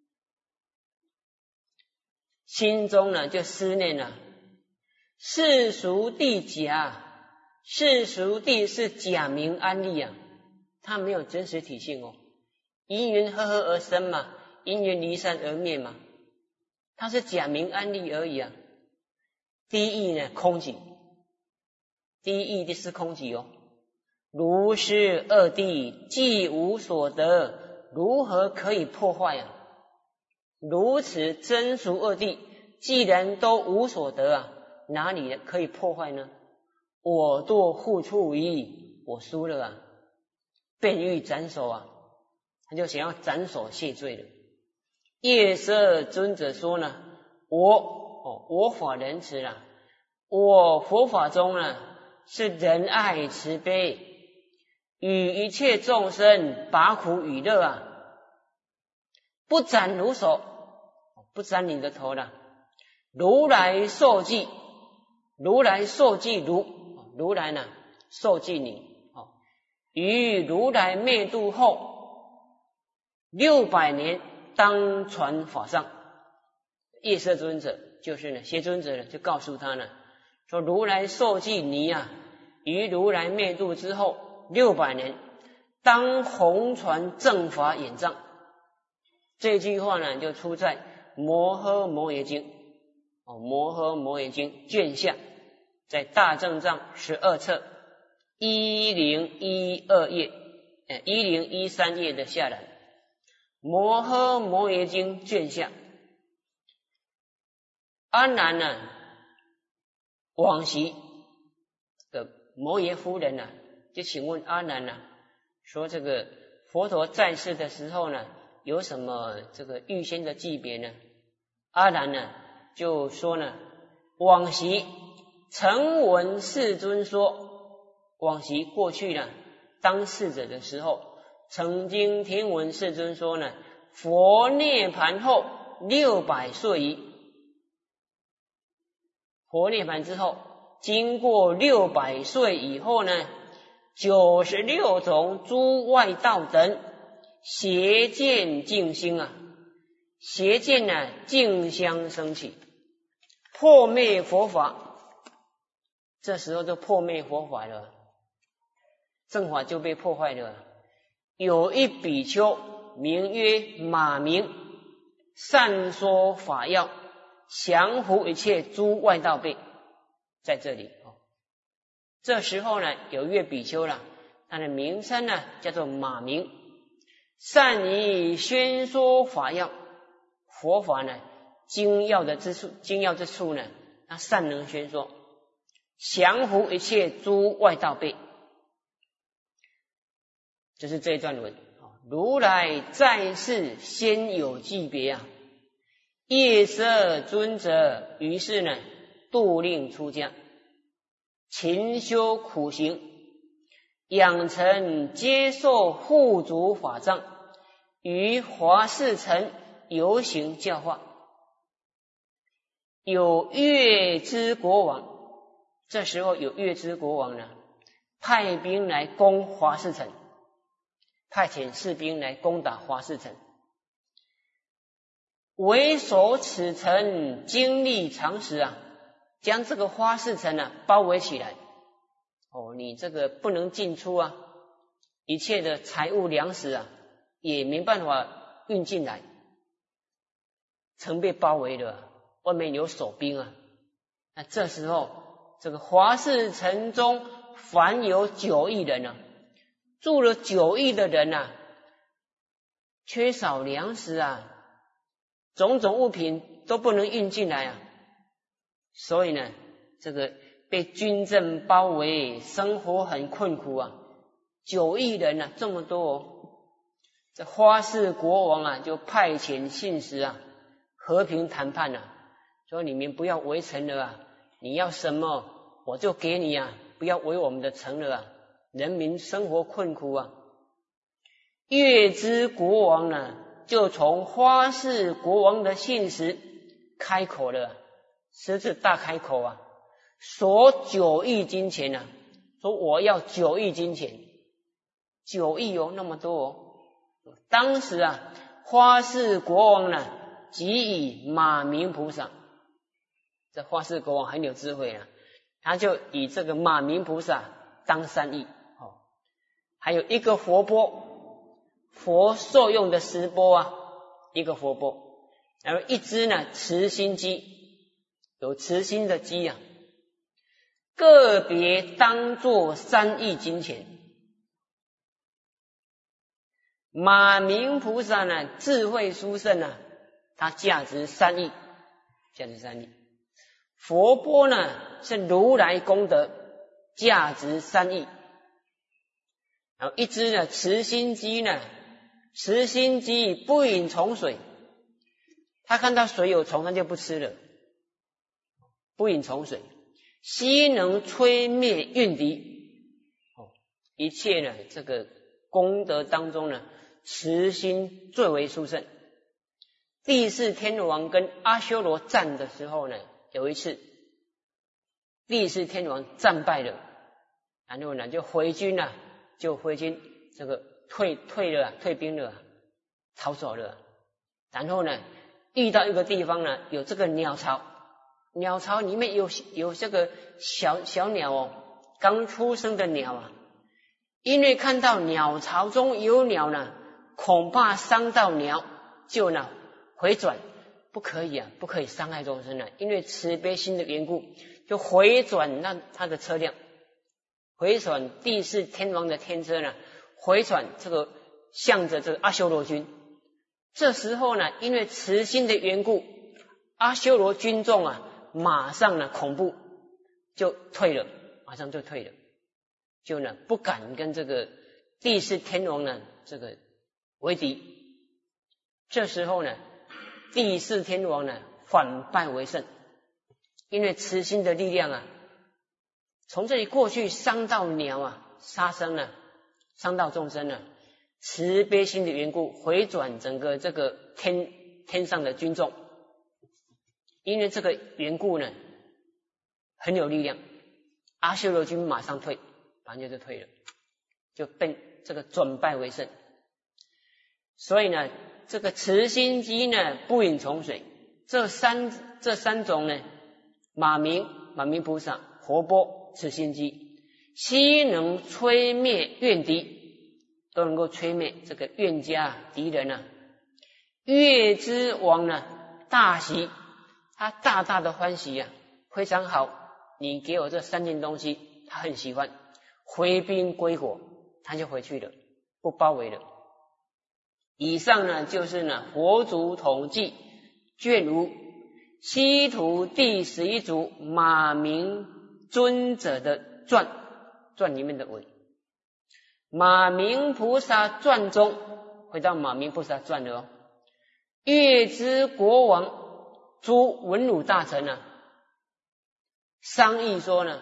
心中呢就思念了，世俗谛假，世俗谛是假名安立啊，它没有真实体性哦。因缘和合而生嘛，因缘离散而灭嘛，它是假名安立而已啊。第一义呢，空寂，第一义的是空寂哦。如是二谛，既无所得，如何可以破坏啊？如此真俗二谛，既然都无所得啊，哪里可以破坏呢？我堕护处矣，我输了啊，便欲斩首啊，他就想要斩首谢罪了。夜色尊者说呢，我哦，我法仁慈啦，我佛法中呢是仁爱慈悲，与一切众生拔苦与乐啊，不斩如手，不斩你的头了。如来受记，如来受记如，如来呢受记你，于如来灭度后六百年当传法上。夜色尊者就是呢，邪尊者呢就告诉他呢，说如来受记你啊，于如来灭度之后六百年当弘传正法演藏。这句话呢就出在摩诃摩耶经哦，摩诃摩耶经卷下，在大正藏十二册一零一二页，呃一零一三页的下栏，摩诃摩耶经卷下。阿难呢，往昔的摩耶夫人呢，就请问阿难呢，说这个佛陀在世的时候呢，有什么这个预先的记别呢？阿难呢就说呢，往昔曾闻世尊说，往昔过去呢，当世者的时候，曾经听闻世尊说呢，佛涅盘后六百岁矣。佛涅盘之后，经过六百岁以后呢，九十六种诸外道等邪见净心啊，邪见呢竞相升起，破灭佛法。这时候就破灭佛法了，正法就被破坏了。有一比丘名曰马明，善说法要，降伏一切诸外道辈，在这里哦。这时候呢，有一位比丘了，他的名称呢叫做马明，善于宣说法要，佛法呢精要的之处，精要之处呢，他善能宣说，降伏一切诸外道辈。这是这一段文。如来在世先有记别啊，夜色尊者于是呢度令出家，勤修苦行，养成接受护主法藏， 于华氏城游行教化。有月支国王，这时候有月支国王呢，派兵来攻华氏城，派遣士兵来攻打华氏城。为守此城，经历长时啊，将这个华氏城啊包围起来。哦，你这个不能进出啊，一切的财物粮食啊也没办法运进来，城被包围了，外面有守兵啊。那这时候这个华氏城中凡有九亿人啊，住了九亿的人啊，缺少粮食啊，种种物品都不能运进来啊，所以呢，这个被军政包围，生活很困苦啊。九亿人啊，这么多哦，这华氏国王啊，就派遣信使啊，和平谈判啊，说你们不要围城了啊，你要什么我就给你啊，不要围我们的城了啊，人民生活困苦啊。月支国王呢，就从华氏国王的信使开口了，狮子大开口啊，索九亿金钱啊，说我要九亿金钱，九亿哦，那么多哦。当时啊，华氏国王呢，即以马明菩萨，这华氏国王很有智慧啊，他就以这个马明菩萨当三亿哦，还有一个佛钵，佛受用的石钵啊，一个佛钵，然后一只呢慈心鸡，有慈心的鸡啊，个别当作三亿金钱。马明菩萨呢，智慧殊胜啊，它价值三亿，价值三亿。佛钵呢是如来功德，价值三亿。然后一只呢慈心鸡呢，慈心鸡不饮虫水，它看到水有虫，它就不吃了，不饮虫水。悉能吹灭怨敌，哦，一切呢这个功德当中呢，慈心最为殊胜。第四天王跟阿修罗战的时候呢，有一次第四天王战败了，然后呢就回军啊，就回军这个退退了、啊、退兵了、啊，逃走了、啊。然后呢遇到一个地方呢，有这个鸟巢，鸟巢里面有有这个小小鸟哦，刚出生的鸟啊，因为看到鸟巢中有鸟呢，恐怕伤到鸟，就呢回转，不可以啊，不可以伤害众生啊，因为慈悲心的缘故，就回转那他的车辆，回转第四天王的天车呢，回转这个向着这个阿修罗军。这时候呢，因为慈心的缘故，阿修罗军众啊，马上呢恐怖就退了，马上就退了，就呢不敢跟这个第四天王呢这个为敌。这时候呢，第四天王呢反败为胜，因为慈心的力量啊，从这里过去伤到鸟啊，杀生了，伤到众生了，慈悲心的缘故，回转整个这个天天上的军众，因为这个缘故呢，很有力量，阿修罗军马上退，马上就退了，就变这个转败为胜。所以呢，这个慈心鸡呢不饮虫水，这三这三种呢，马明马明菩萨、佛钵、慈心鸡，悉能吹灭怨敌，都能够吹灭这个怨家敌人啊。月支王呢大喜，他大大的欢喜啊，非常好，你给我这三件东西，他很喜欢，回兵归国，他就回去了，不包围了。以上呢就是呢佛祖统计卷五西图第十一组马明尊者的传，传里面的文。马明菩萨传中，回到马明菩萨传了哦。月支国王诸文武大臣啊，商议说呢，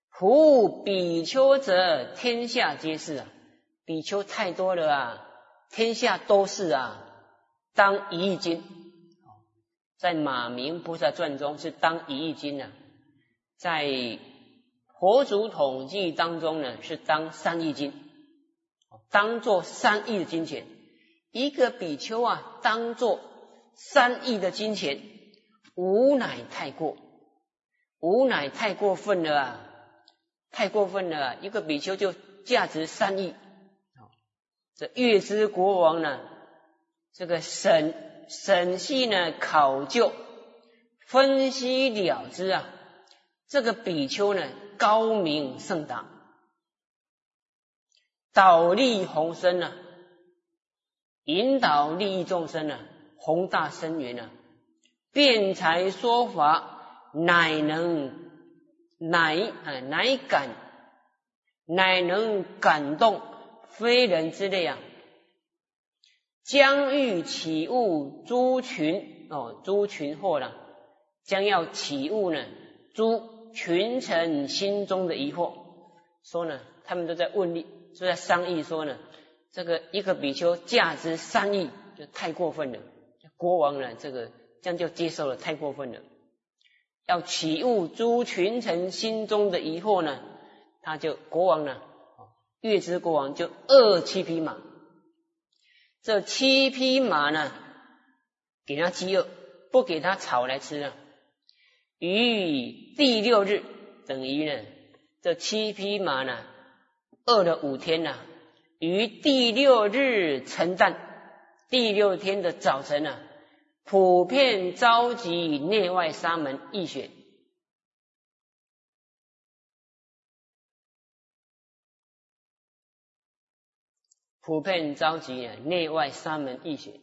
夫比丘者天下皆是啊，比丘太多了啊， 天下都是啊，当一亿斤。在马明菩萨传中是当一亿斤啊，在佛祖统计当中呢是当三亿斤，当做三亿的金钱。一个比丘啊，当做三亿的金钱，无乃太过，无乃太过分了啊，太过分了啊！一个比丘就价值三亿。这月支国王呢，这个审审细呢考究分析了之啊，这个比丘呢高明胜达，导利宏深啊，引导利益众生啊，宏大深远啊，辩才说法，乃能乃啊乃感乃能感动非人之类啊，将欲起悟诸群哦，诸群惑了，将要起悟呢诸群臣心中的疑惑。说呢，他们都在问力，都在商议说呢，这个一个比丘价值三亿，就太过分了。国王呢，这个这样就接受了，太过分了。要起悟诸群臣心中的疑惑呢，他就国王呢，月支国王就饿七匹马。这七匹马呢，给他饥饿，不给他草来吃啊。于第六日，等于呢，这七匹马呢，饿了五天了。于第六日晨旦，第六天的早晨啊，普遍召集内外沙门议学。普遍召集啊，内外沙门议学。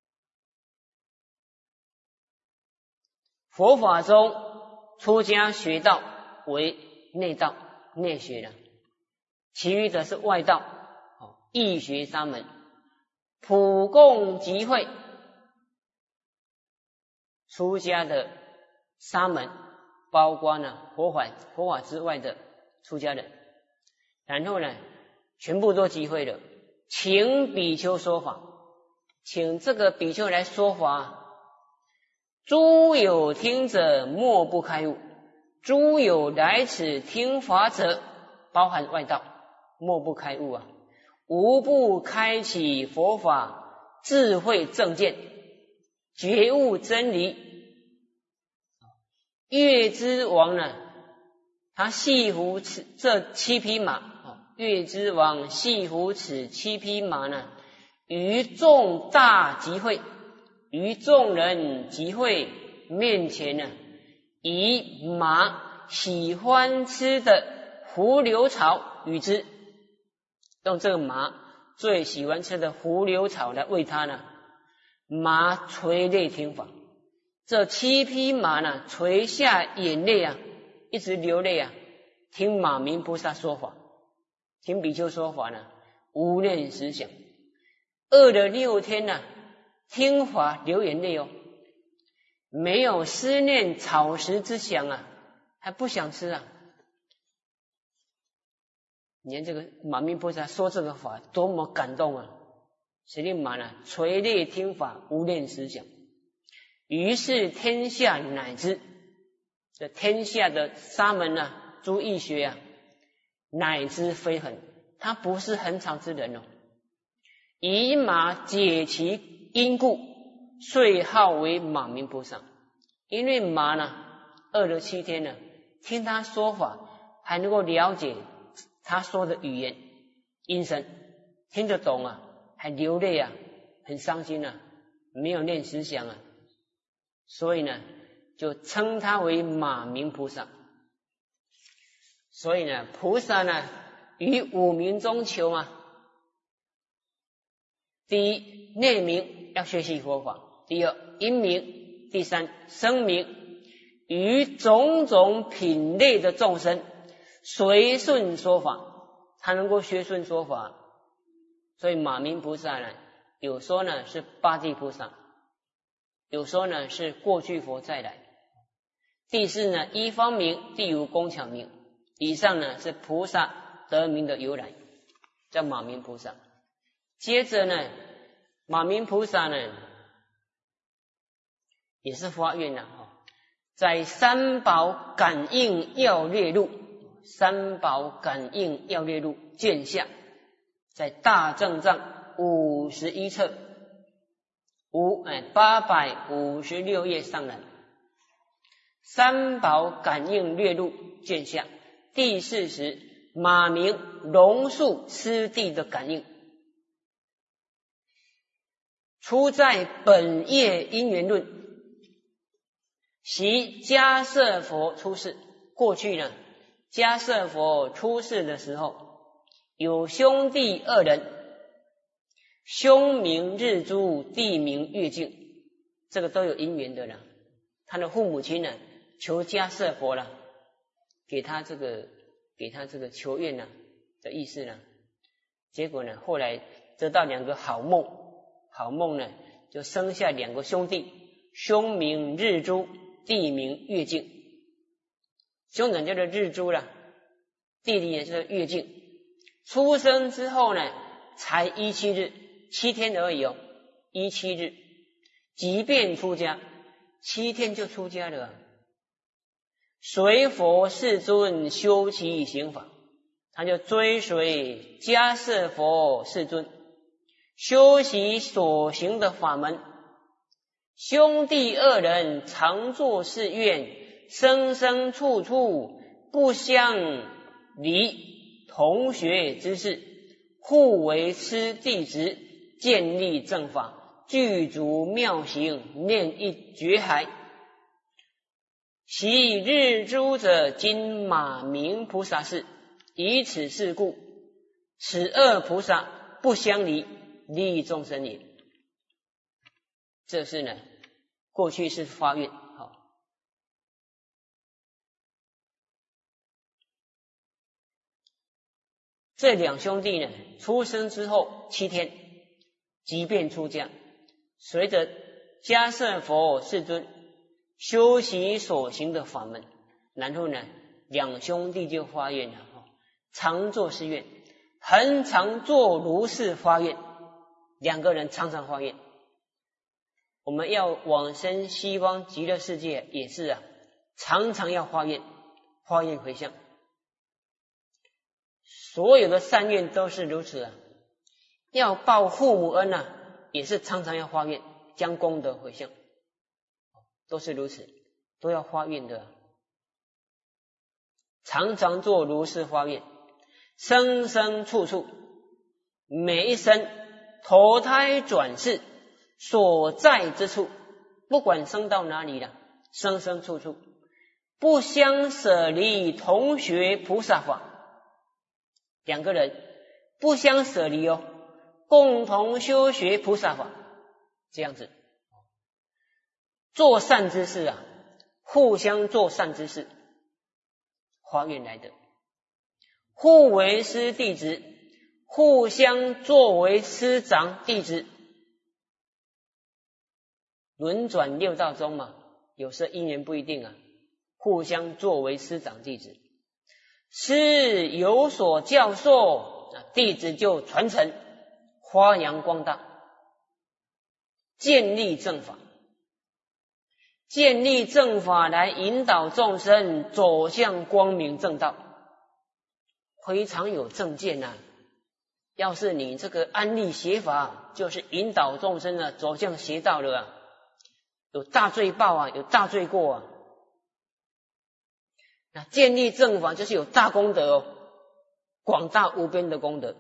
佛法中出家学道为内道内学的，其余的是外道义学沙门。普供集会出家的沙门，包括呢佛法佛法之外的出家人，然后呢全部都集会了，请比丘说法，请这个比丘来说法。诸有听者莫不开悟，诸有来此听法者，包含外道，莫不开悟啊，无不开启佛法智慧正见，觉悟真理。月支王呢，他系服此这七匹马，月支王系服此七匹马呢，于众大集会，于众人集会面前呢，以马喜欢吃的胡柳草与之，用这个马最喜欢吃的胡柳草来喂它呢。马垂泪听法，这七匹马呢垂下眼泪啊，一直流泪啊，听马明菩萨说法，听比丘说法呢，无念思想，饿了六天呢、啊，听法流眼泪哦，没有思念草食之想啊，还不想吃啊。你看这个马明菩萨说这个法多么感动啊！谁令马呢垂泪听法，无念思想。于是天下乃知，这天下的沙门啊，诸义学啊，乃知非恒，他不是恒常之人哦。以马解其因故，遂号为马明菩萨。因为马呢饿了七天了，听他说法，还能够了解他说的语言音声，听得懂啊，还流泪啊，很伤心啊，没有念思想啊，所以呢就称他为马明菩萨。所以呢菩萨呢于五明中求啊，第一内明要学习佛法，第二因明，第三声明，于种种品类的众生随顺说法，他能够学顺说法。所以马明菩萨呢，有说呢是八地菩萨，有说呢是过去佛再来。第四呢一方名，第五工巧名。以上呢是菩萨得名的由来，叫马明菩萨。接着呢马明菩萨呢，也是发愿了哈，在三宝感应要略录，三宝感应要略录见下，在大正藏五十一册五哎八百五十六页上来，三宝感应略录见下第四十，马明龙树师弟的感应，出在本业因缘论，习迦叶佛出世。过去呢，迦叶佛出世的时候，有兄弟二人，兄名日珠，弟名月镜，这个都有因缘的了。他的父母亲呢，求迦叶佛了，给他这个给他这个求愿呢的意思呢。结果呢，后来得到两个好梦，好梦呢就生下两个兄弟，兄名日珠，弟名月镜。兄长叫做日珠了，弟弟也是月镜。出生之后呢，才一七日，七天而已哦，一七日，即便出家，七天就出家了。随佛世尊修其行法，他就追随迦叶佛世尊修习所行的法门。兄弟二人常作是愿，生生处处不相离，同学之事，互为师弟子，建立正法，具足妙行，念一觉海。其日珠者，今马明菩萨是。以此事故，此二菩萨不相离，利益众生也。这是呢，过去是发愿。好，这两兄弟呢，出生之后七天，即便出家，随着迦叶佛世尊修习所行的法门，然后呢，两兄弟就发愿了。常作是愿，恒常作如是发愿，两个人常常发愿。我们要往生西方极乐世界也是啊，常常要发愿，发愿回向。所有的善愿都是如此啊，要报父母恩啊，也是常常要发愿，将功德回向，都是如此，都要发愿的啊。常常做如是发愿，生生处处，每一生投胎转世所在之处，不管生到哪里了，生生处处不相舍离，同学菩萨法。两个人不相舍离哦，共同修学菩萨法，这样子做善之事啊，互相做善之事，发愿来的。互为师弟子，互相作为师长弟子，轮转六道中嘛，有时因缘不一定啊，互相作为师长弟子。师有所教授，弟子就传承，发扬光大，建立正法，建立正法来引导众生走向光明正道，非常有正见啊。要是你这个安立邪法，就是引导众生啊走向邪道了啊，有大罪报啊，有大罪过啊。那建立正法就是有大功德哦，广大无边的功德，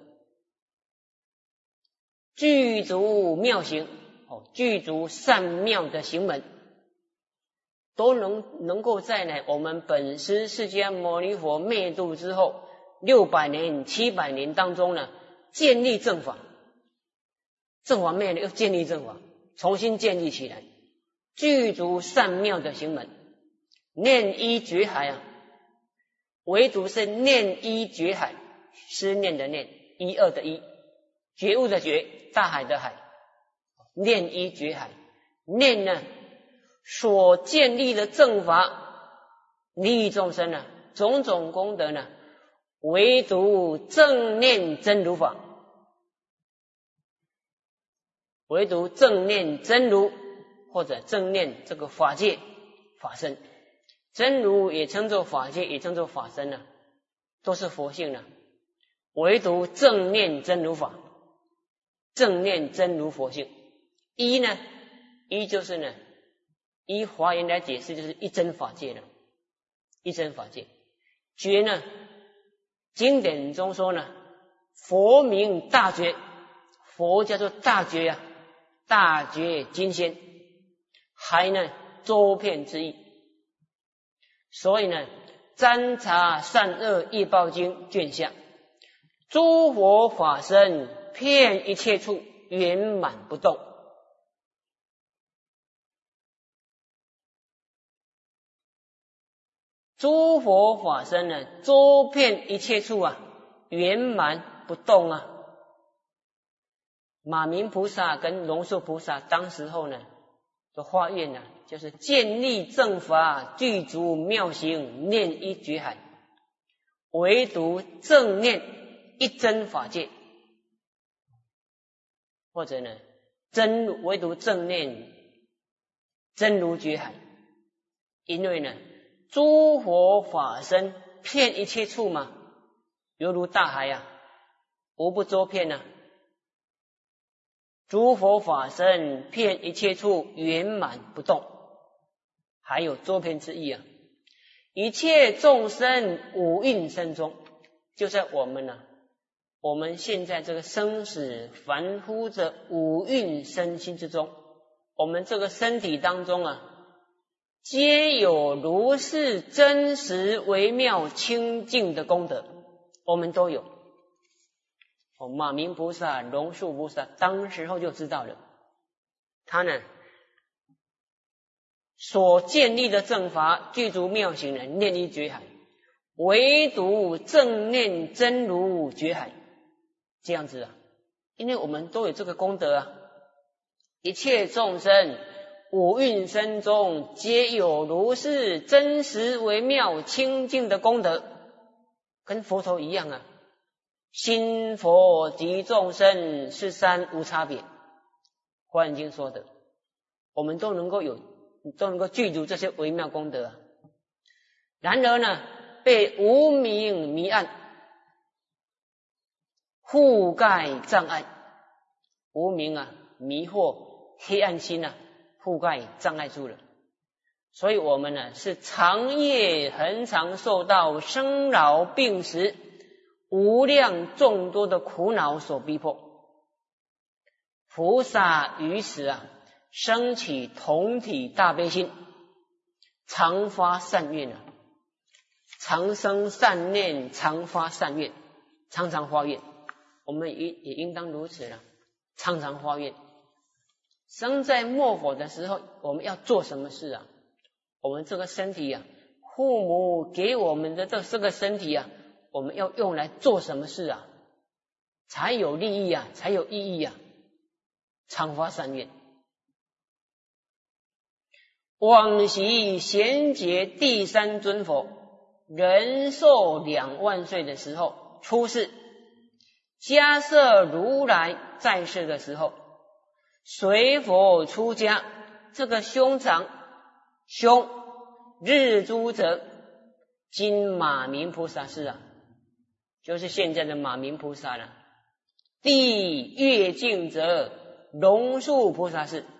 具足妙行哦，具足善妙的行门，都能能够在呢我们本师释迦牟尼佛灭度之后六百年、七百年当中呢，建立正法，正法灭了又建立正法，重新建立起来，具足善妙的行门，念一觉海啊。唯独是念一觉海，思念的念，一二的一，觉悟的觉，大海的海，念一觉海，念呢所建立的正法，利益众生呢，种种功德呢，唯独正念真如法。 唯独正念真如，或者正念这个法界法身，真如也称作法界，也称作法身了，都是佛性了。唯独正念真如法，正念真如佛性。一呢，一就是呢，依华严来解释，就是一真法界了，一真法界。觉呢，经典中说呢，佛名大觉，佛叫做大觉啊，大觉金仙，还呢周遍之意。所以呢，占察善恶业报经卷下，诸佛法身遍一切处，圆满不动。诸佛法身呢，周遍一切处啊，圆满不动啊。马明菩萨跟龙树菩萨当时候呢的发愿呢，就是建立正法，具足妙行，念一觉海，唯独正念一真法界，或者呢真唯独正念真如觉海。因为呢诸佛法身遍一切处嘛，犹如大海啊，无不周遍啊。诸佛法身遍一切处，圆满不动，还有周遍之意啊。一切众生五蕴身中，就在我们呢、啊，我们现在这个生死凡夫的五蕴身心之中，我们这个身体当中啊，皆有如是真实微妙清净的功德，我们都有。哦，马明菩萨、龙树菩萨当时候就知道了，他呢所建立的正法具足妙行呢，念一觉海，唯独正念真如觉海，这样子啊，因为我们都有这个功德啊。一切众生五蕴身中皆有如是真实微妙清净的功德，跟佛陀一样啊。心佛及众生是三无差别，华严经说的，我们都能够有，都能够具足这些微妙功德啊。然而呢，被无明迷暗覆盖障碍，无明啊，迷惑黑暗心啊，覆盖障碍住了。所以我们呢是长夜恒常受到生老病死无量众多的苦恼所逼迫。菩萨于此啊生起同体大悲心，常发善愿啊，常生善念，常发善愿，常常发愿。我们也也应当如此了，常常发愿。生在末法的时候，我们要做什么事啊？我们这个身体啊，父母给我们的这这个身体啊，我们要用来做什么事啊？才有利益啊，才有意义啊！常发善愿。往昔贤劫第三尊佛人寿两万岁的时候出世，迦叶如来在世的时候，随佛出家，这个兄长兄日诸者，今马明菩萨是啊，就是现在的马明菩萨了。地月净者龙树菩萨是。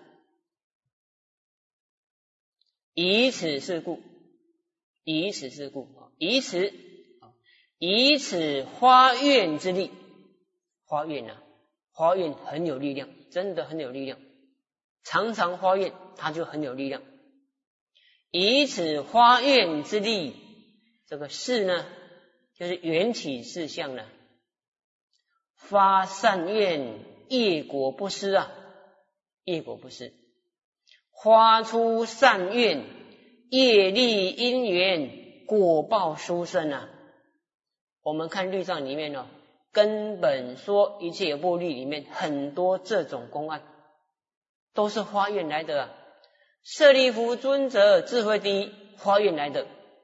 以此是故，以此是故，以此以此发愿之力，发愿啊，发愿很有力量，真的很有力量。常常发愿，它就很有力量。以此发愿之力，这个事呢，就是缘起事相呢。发善愿，业果不失啊，业果不失。发出善愿，业力因缘，果报殊胜啊。我们看律藏里面哦，根本说一切有部律里面很多这种公案，都是发愿来的啊。舍利弗尊者智慧第一，发愿来的；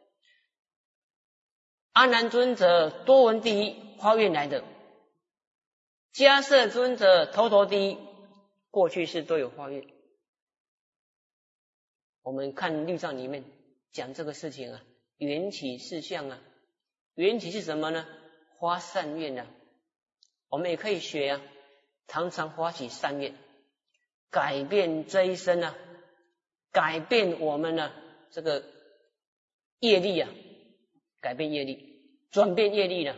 阿难尊者多闻第一，发愿来的；迦叶尊者头头第一， 过去世都有化愿。我们看律藏里面讲这个事情啊，缘起事相啊，缘起是什么呢？发善愿啊，我们也可以学啊，常常发起善愿，改变这一生啊，改变我们呢、啊、这个业力啊，改变业力，转变业力呢，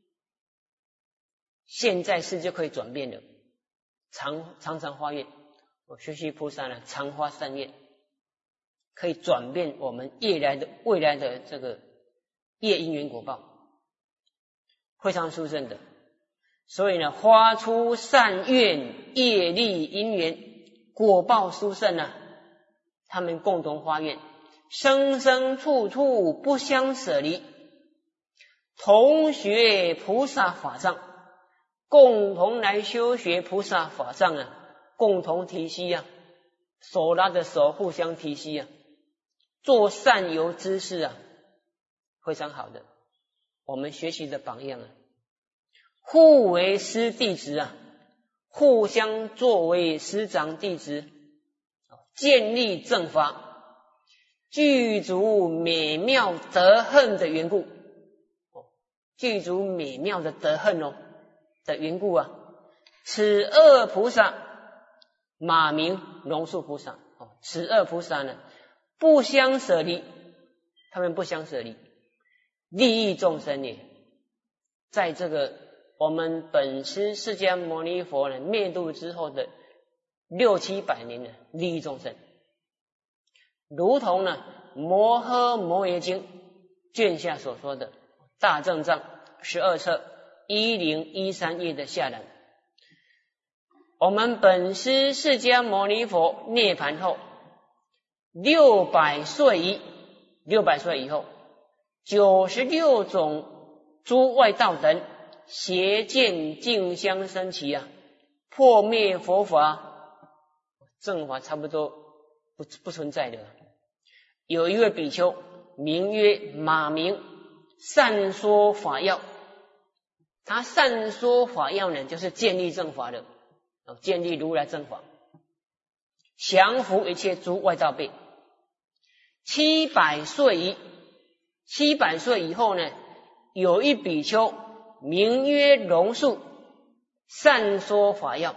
现在世就可以转变了。常常常发愿，我学习菩萨呢，常发善愿，可以转变我们业来的未来的这个业因缘果报，非常殊胜的。所以呢，发出善愿，业力因缘果报殊胜啊，他们共同发愿，生生处处不相舍离，同学菩萨法藏，共同来修学菩萨法藏啊，共同提携啊，手拉着手互相提携啊，做善游之事啊，非常好的，我们学习的榜样啊。互为师弟子啊，互相作为师长弟子，建立正法，具足美妙德行的缘故，具足美妙的德行哦的缘故啊。此二菩萨马名龙树菩萨，此二菩萨呢不相舍离，他们不相舍离，利益众生也。在这个我们本师释迦牟尼佛呢灭度之后的六七百年呢，利益众生，如同呢摩诃摩耶经卷下所说的大正藏十二册一零一三页的下栏，我们本师释迦牟尼佛涅盘后六百岁以六百岁以后，九十六种诸外道等邪见竞相升起啊，破灭佛法，正法差不多不不存在的。有一位比丘名曰马明，善说法要，他善说法要呢，就是建立正法的，建立如来正法，降伏一切诸外道辈。七百岁以七百岁以后呢，有一比丘名曰龙树，善说法要，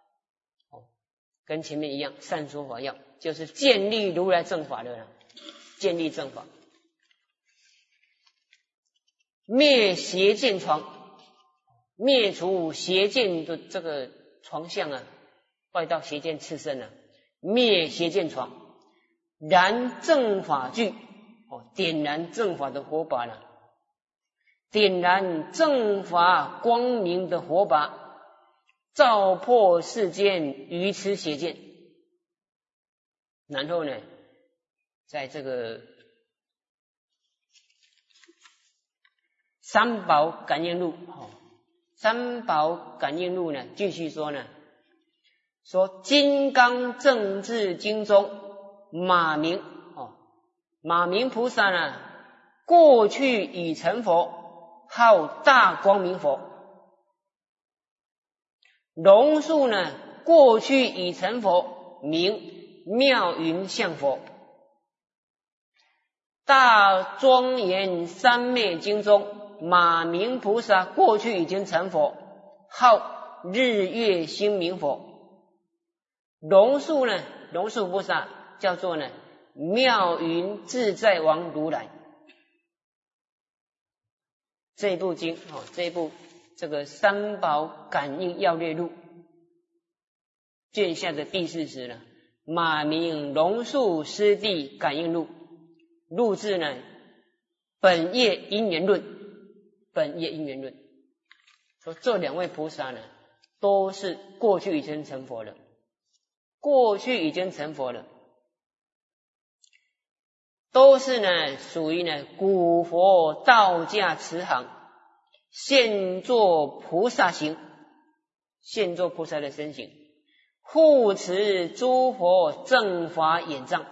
跟前面一样，善说法要就是建立如来正法的人，建立正法，灭邪见床，灭除邪见的这个床相啊，外道邪见炽盛啊，灭邪见床，燃正法炬，哦，点燃正法的火把了，点燃正法光明的火把，照破世间愚痴邪见。然后呢，在这个三宝感应录，哦，三宝感应录呢，继续说呢，说金刚正智经中马明，哦，马明菩萨呢，过去已成佛，号大光明佛。龙树呢，过去已成佛，名妙云相佛。大庄严三昧经中，马明菩萨过去已经成佛，号日月星明佛。龙树呢，龙树菩萨叫做呢妙云自在王如来。这部经，哦，这部这个三宝感应要略录卷下的第四十呢，马明龙树师弟感应录，录制呢本业因缘论，本业因缘论说这两位菩萨呢都是过去已经成佛了，过去已经成佛了，都是呢属于呢古佛道家慈航，现作菩萨行，现作菩萨的身形，护持诸佛正法眼藏，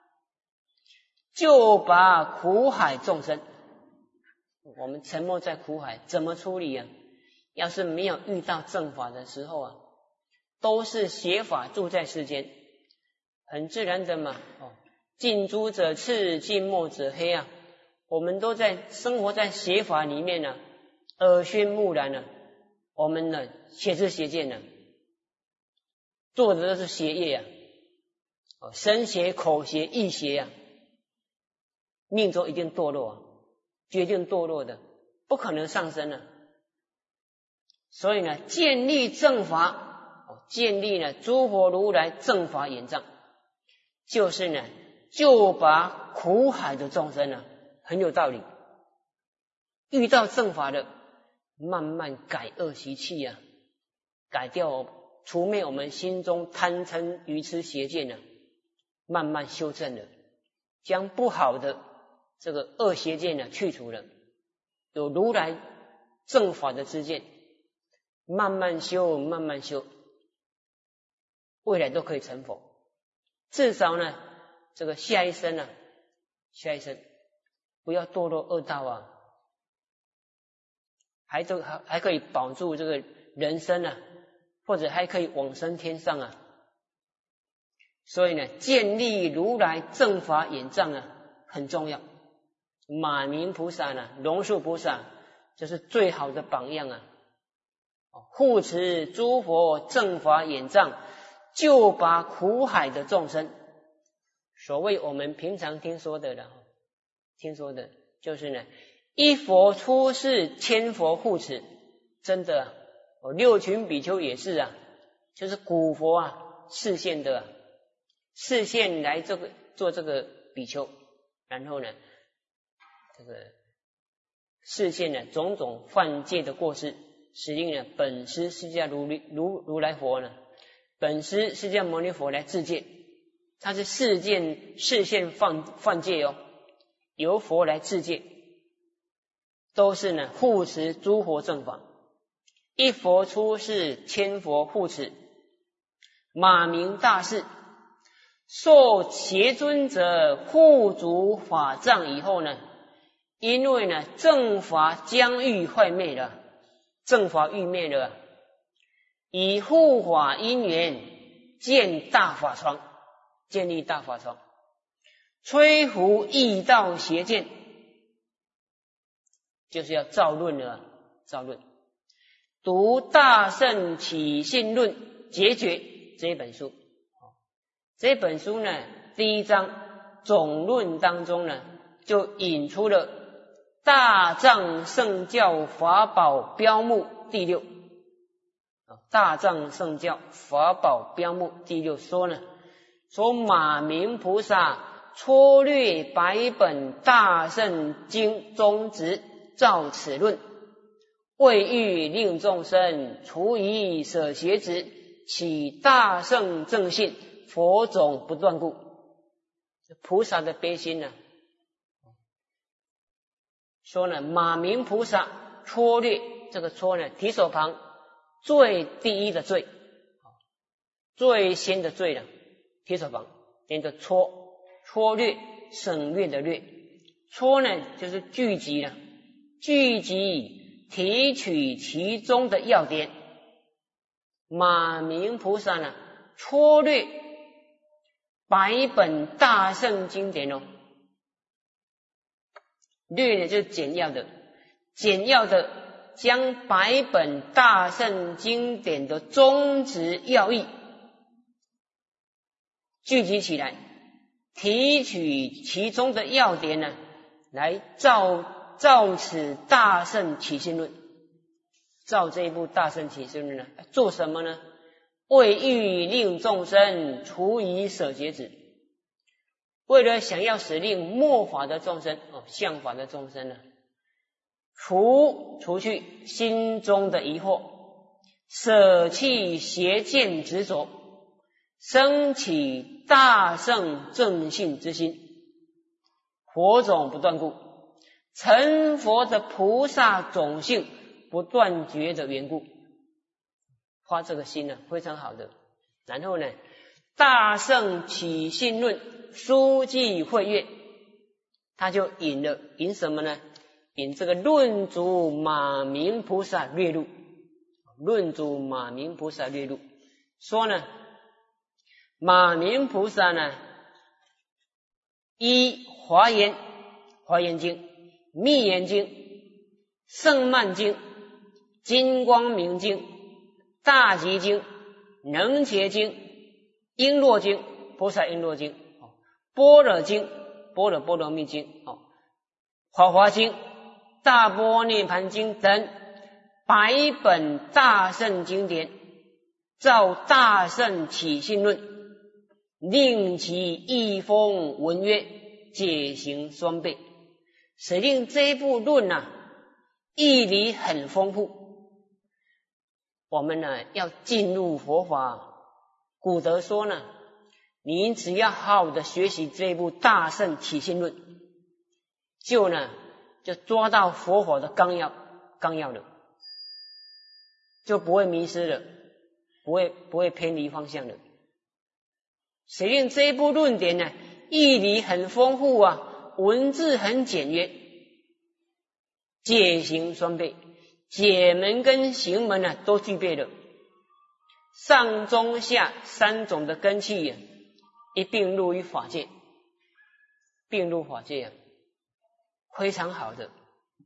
就把苦海众生，我们沉没在苦海怎么处理啊？要是没有遇到正法的时候啊， 都是邪法住在世间，很自然的嘛。哦，近朱者赤，近墨者黑啊，我们都在生活在邪法里面呢、啊，耳熏目染呢，我们呢邪知邪见呢，做的都是邪业啊，哦，身邪、口邪、意邪啊，命中一定堕落啊，决定堕落的，不可能上升了、啊。所以呢，建立正法，哦，建立呢诸佛如来正法眼藏，就是呢就把苦海的众生呢，很有道理。遇到正法的，慢慢改恶习气啊，改掉除灭我们心中贪嗔愚痴邪见呢，慢慢修正了，将不好的这个恶邪见呢去除了，有如来正法的知见，慢慢修，慢慢修，未来都可以成佛。至少呢，这个下一生呢、啊，下一生不要堕落恶道啊，还都还还可以保住这个人生啊，或者还可以往生天上啊。所以呢，建立如来正法眼藏啊，很重要。马明菩萨呢，龙树菩萨就是最好的榜样啊。护持诸佛正法眼藏，就把苦海的众生，所谓我们平常听说的了，听说的就是呢，一佛出世，千佛护持，真的啊，哦，六群比丘也是啊，就是古佛啊示现的、啊，示现来这个做这个比丘，然后呢，这个示现了种种犯戒的过失。使令呢，本师释迦如如如来佛呢，本师释迦牟尼佛来自戒，他是示现示现犯犯戒哦，由佛来自戒，都是呢护持诸佛正法，一佛出世，千佛护持，马明大士，受邪尊者护足法藏以后呢，因为呢正法将欲坏灭了。正法欲灭了，以护法因缘建大法窗，建立大法窗，摧伏异道邪见，就是要造论了，造论。读大圣起信论解决这一本书，这本书呢，第一章总论当中呢，就引出了大藏圣教法宝标目第六，大藏圣教法宝标目第六说呢，说马明菩萨粗略百本大圣经宗旨造此论，为欲令众生除疑舍邪执，起大圣正信，佛种不断故。菩萨的悲心呢、啊，说呢，马明菩萨粗略，这个粗呢，提手旁最第一的最，最先的最了，提手旁念作粗，粗略省略的略，粗呢就是聚集了，聚集提取其中的要点。马明菩萨呢，粗略百本大圣经典哦。略呢就是简要的，简要的将百本大圣经典的宗旨要义聚集起来，提取其中的要点呢，来造造此大圣起信论。造这一部大圣起信论呢，做什么呢？为欲令众生除疑舍邪执，为了想要使令末法的众生哦，相法的众生呢，除除去心中的疑惑，舍弃邪见执着，升起大圣正信之心，佛种不断故，成佛的菩萨种性不断绝的缘故，发这个心呢，非常好的。然后呢，大圣起信论书记会阅，他就引了引什么呢？引这个论主马明菩萨略录，论主马明菩萨略录， 说呢，马明菩萨呢，依华严华严经、密严经、胜曼经、金光明经、大集经、能伽经、璎珞经、菩萨璎珞经、般若经、般若波罗蜜经、华华经、大般涅盘经等百本大圣经典，照大圣起信论，令其一风文约，解行双倍，使令这一部论啊，义理很丰富。我们呢要进入佛法，古德说呢，你只要好好的学习这一部大圣起信论，就呢就抓到佛法的纲要纲要了，就不会迷失了，不会不会偏离方向了。使令这一部论点呢，义理很丰富啊，文字很简约，解行双倍，解门跟行门呢都具备了，上中下三种的根器啊，一并入于法界，并入法界啊，非常好的。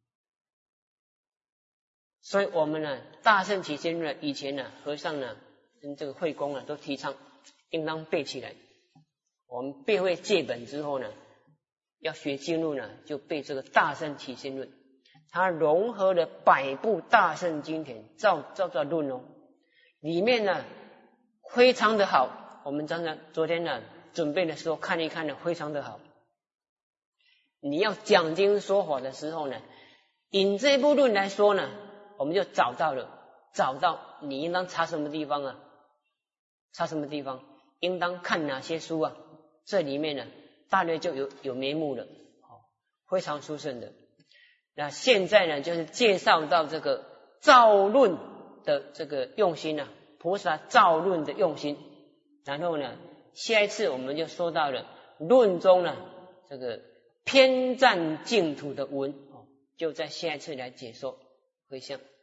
所以我们呢，大圣起信论以前呢，和尚呢跟这个慧公呢都提倡应当背起来。我们背会戒本之后呢，要学经论呢，就背这个大圣起信论，它融合了百部大圣经典，照照照论哦，里面呢非常的好。我们刚才昨天呢准备的时候看一看呢，非常的好。你要讲经说法的时候呢，引这部论来说呢，我们就找到了，找到你应当查什么地方啊？查什么地方？应当看哪些书啊？这里面呢，大略就有有眉目了，非常殊胜的。那现在呢，就是介绍到这个造论的这个用心啊，菩萨造论的用心。然后呢，下一次我们就说到了论中呢，这个偏占净土的文，就在下一次来解说回向。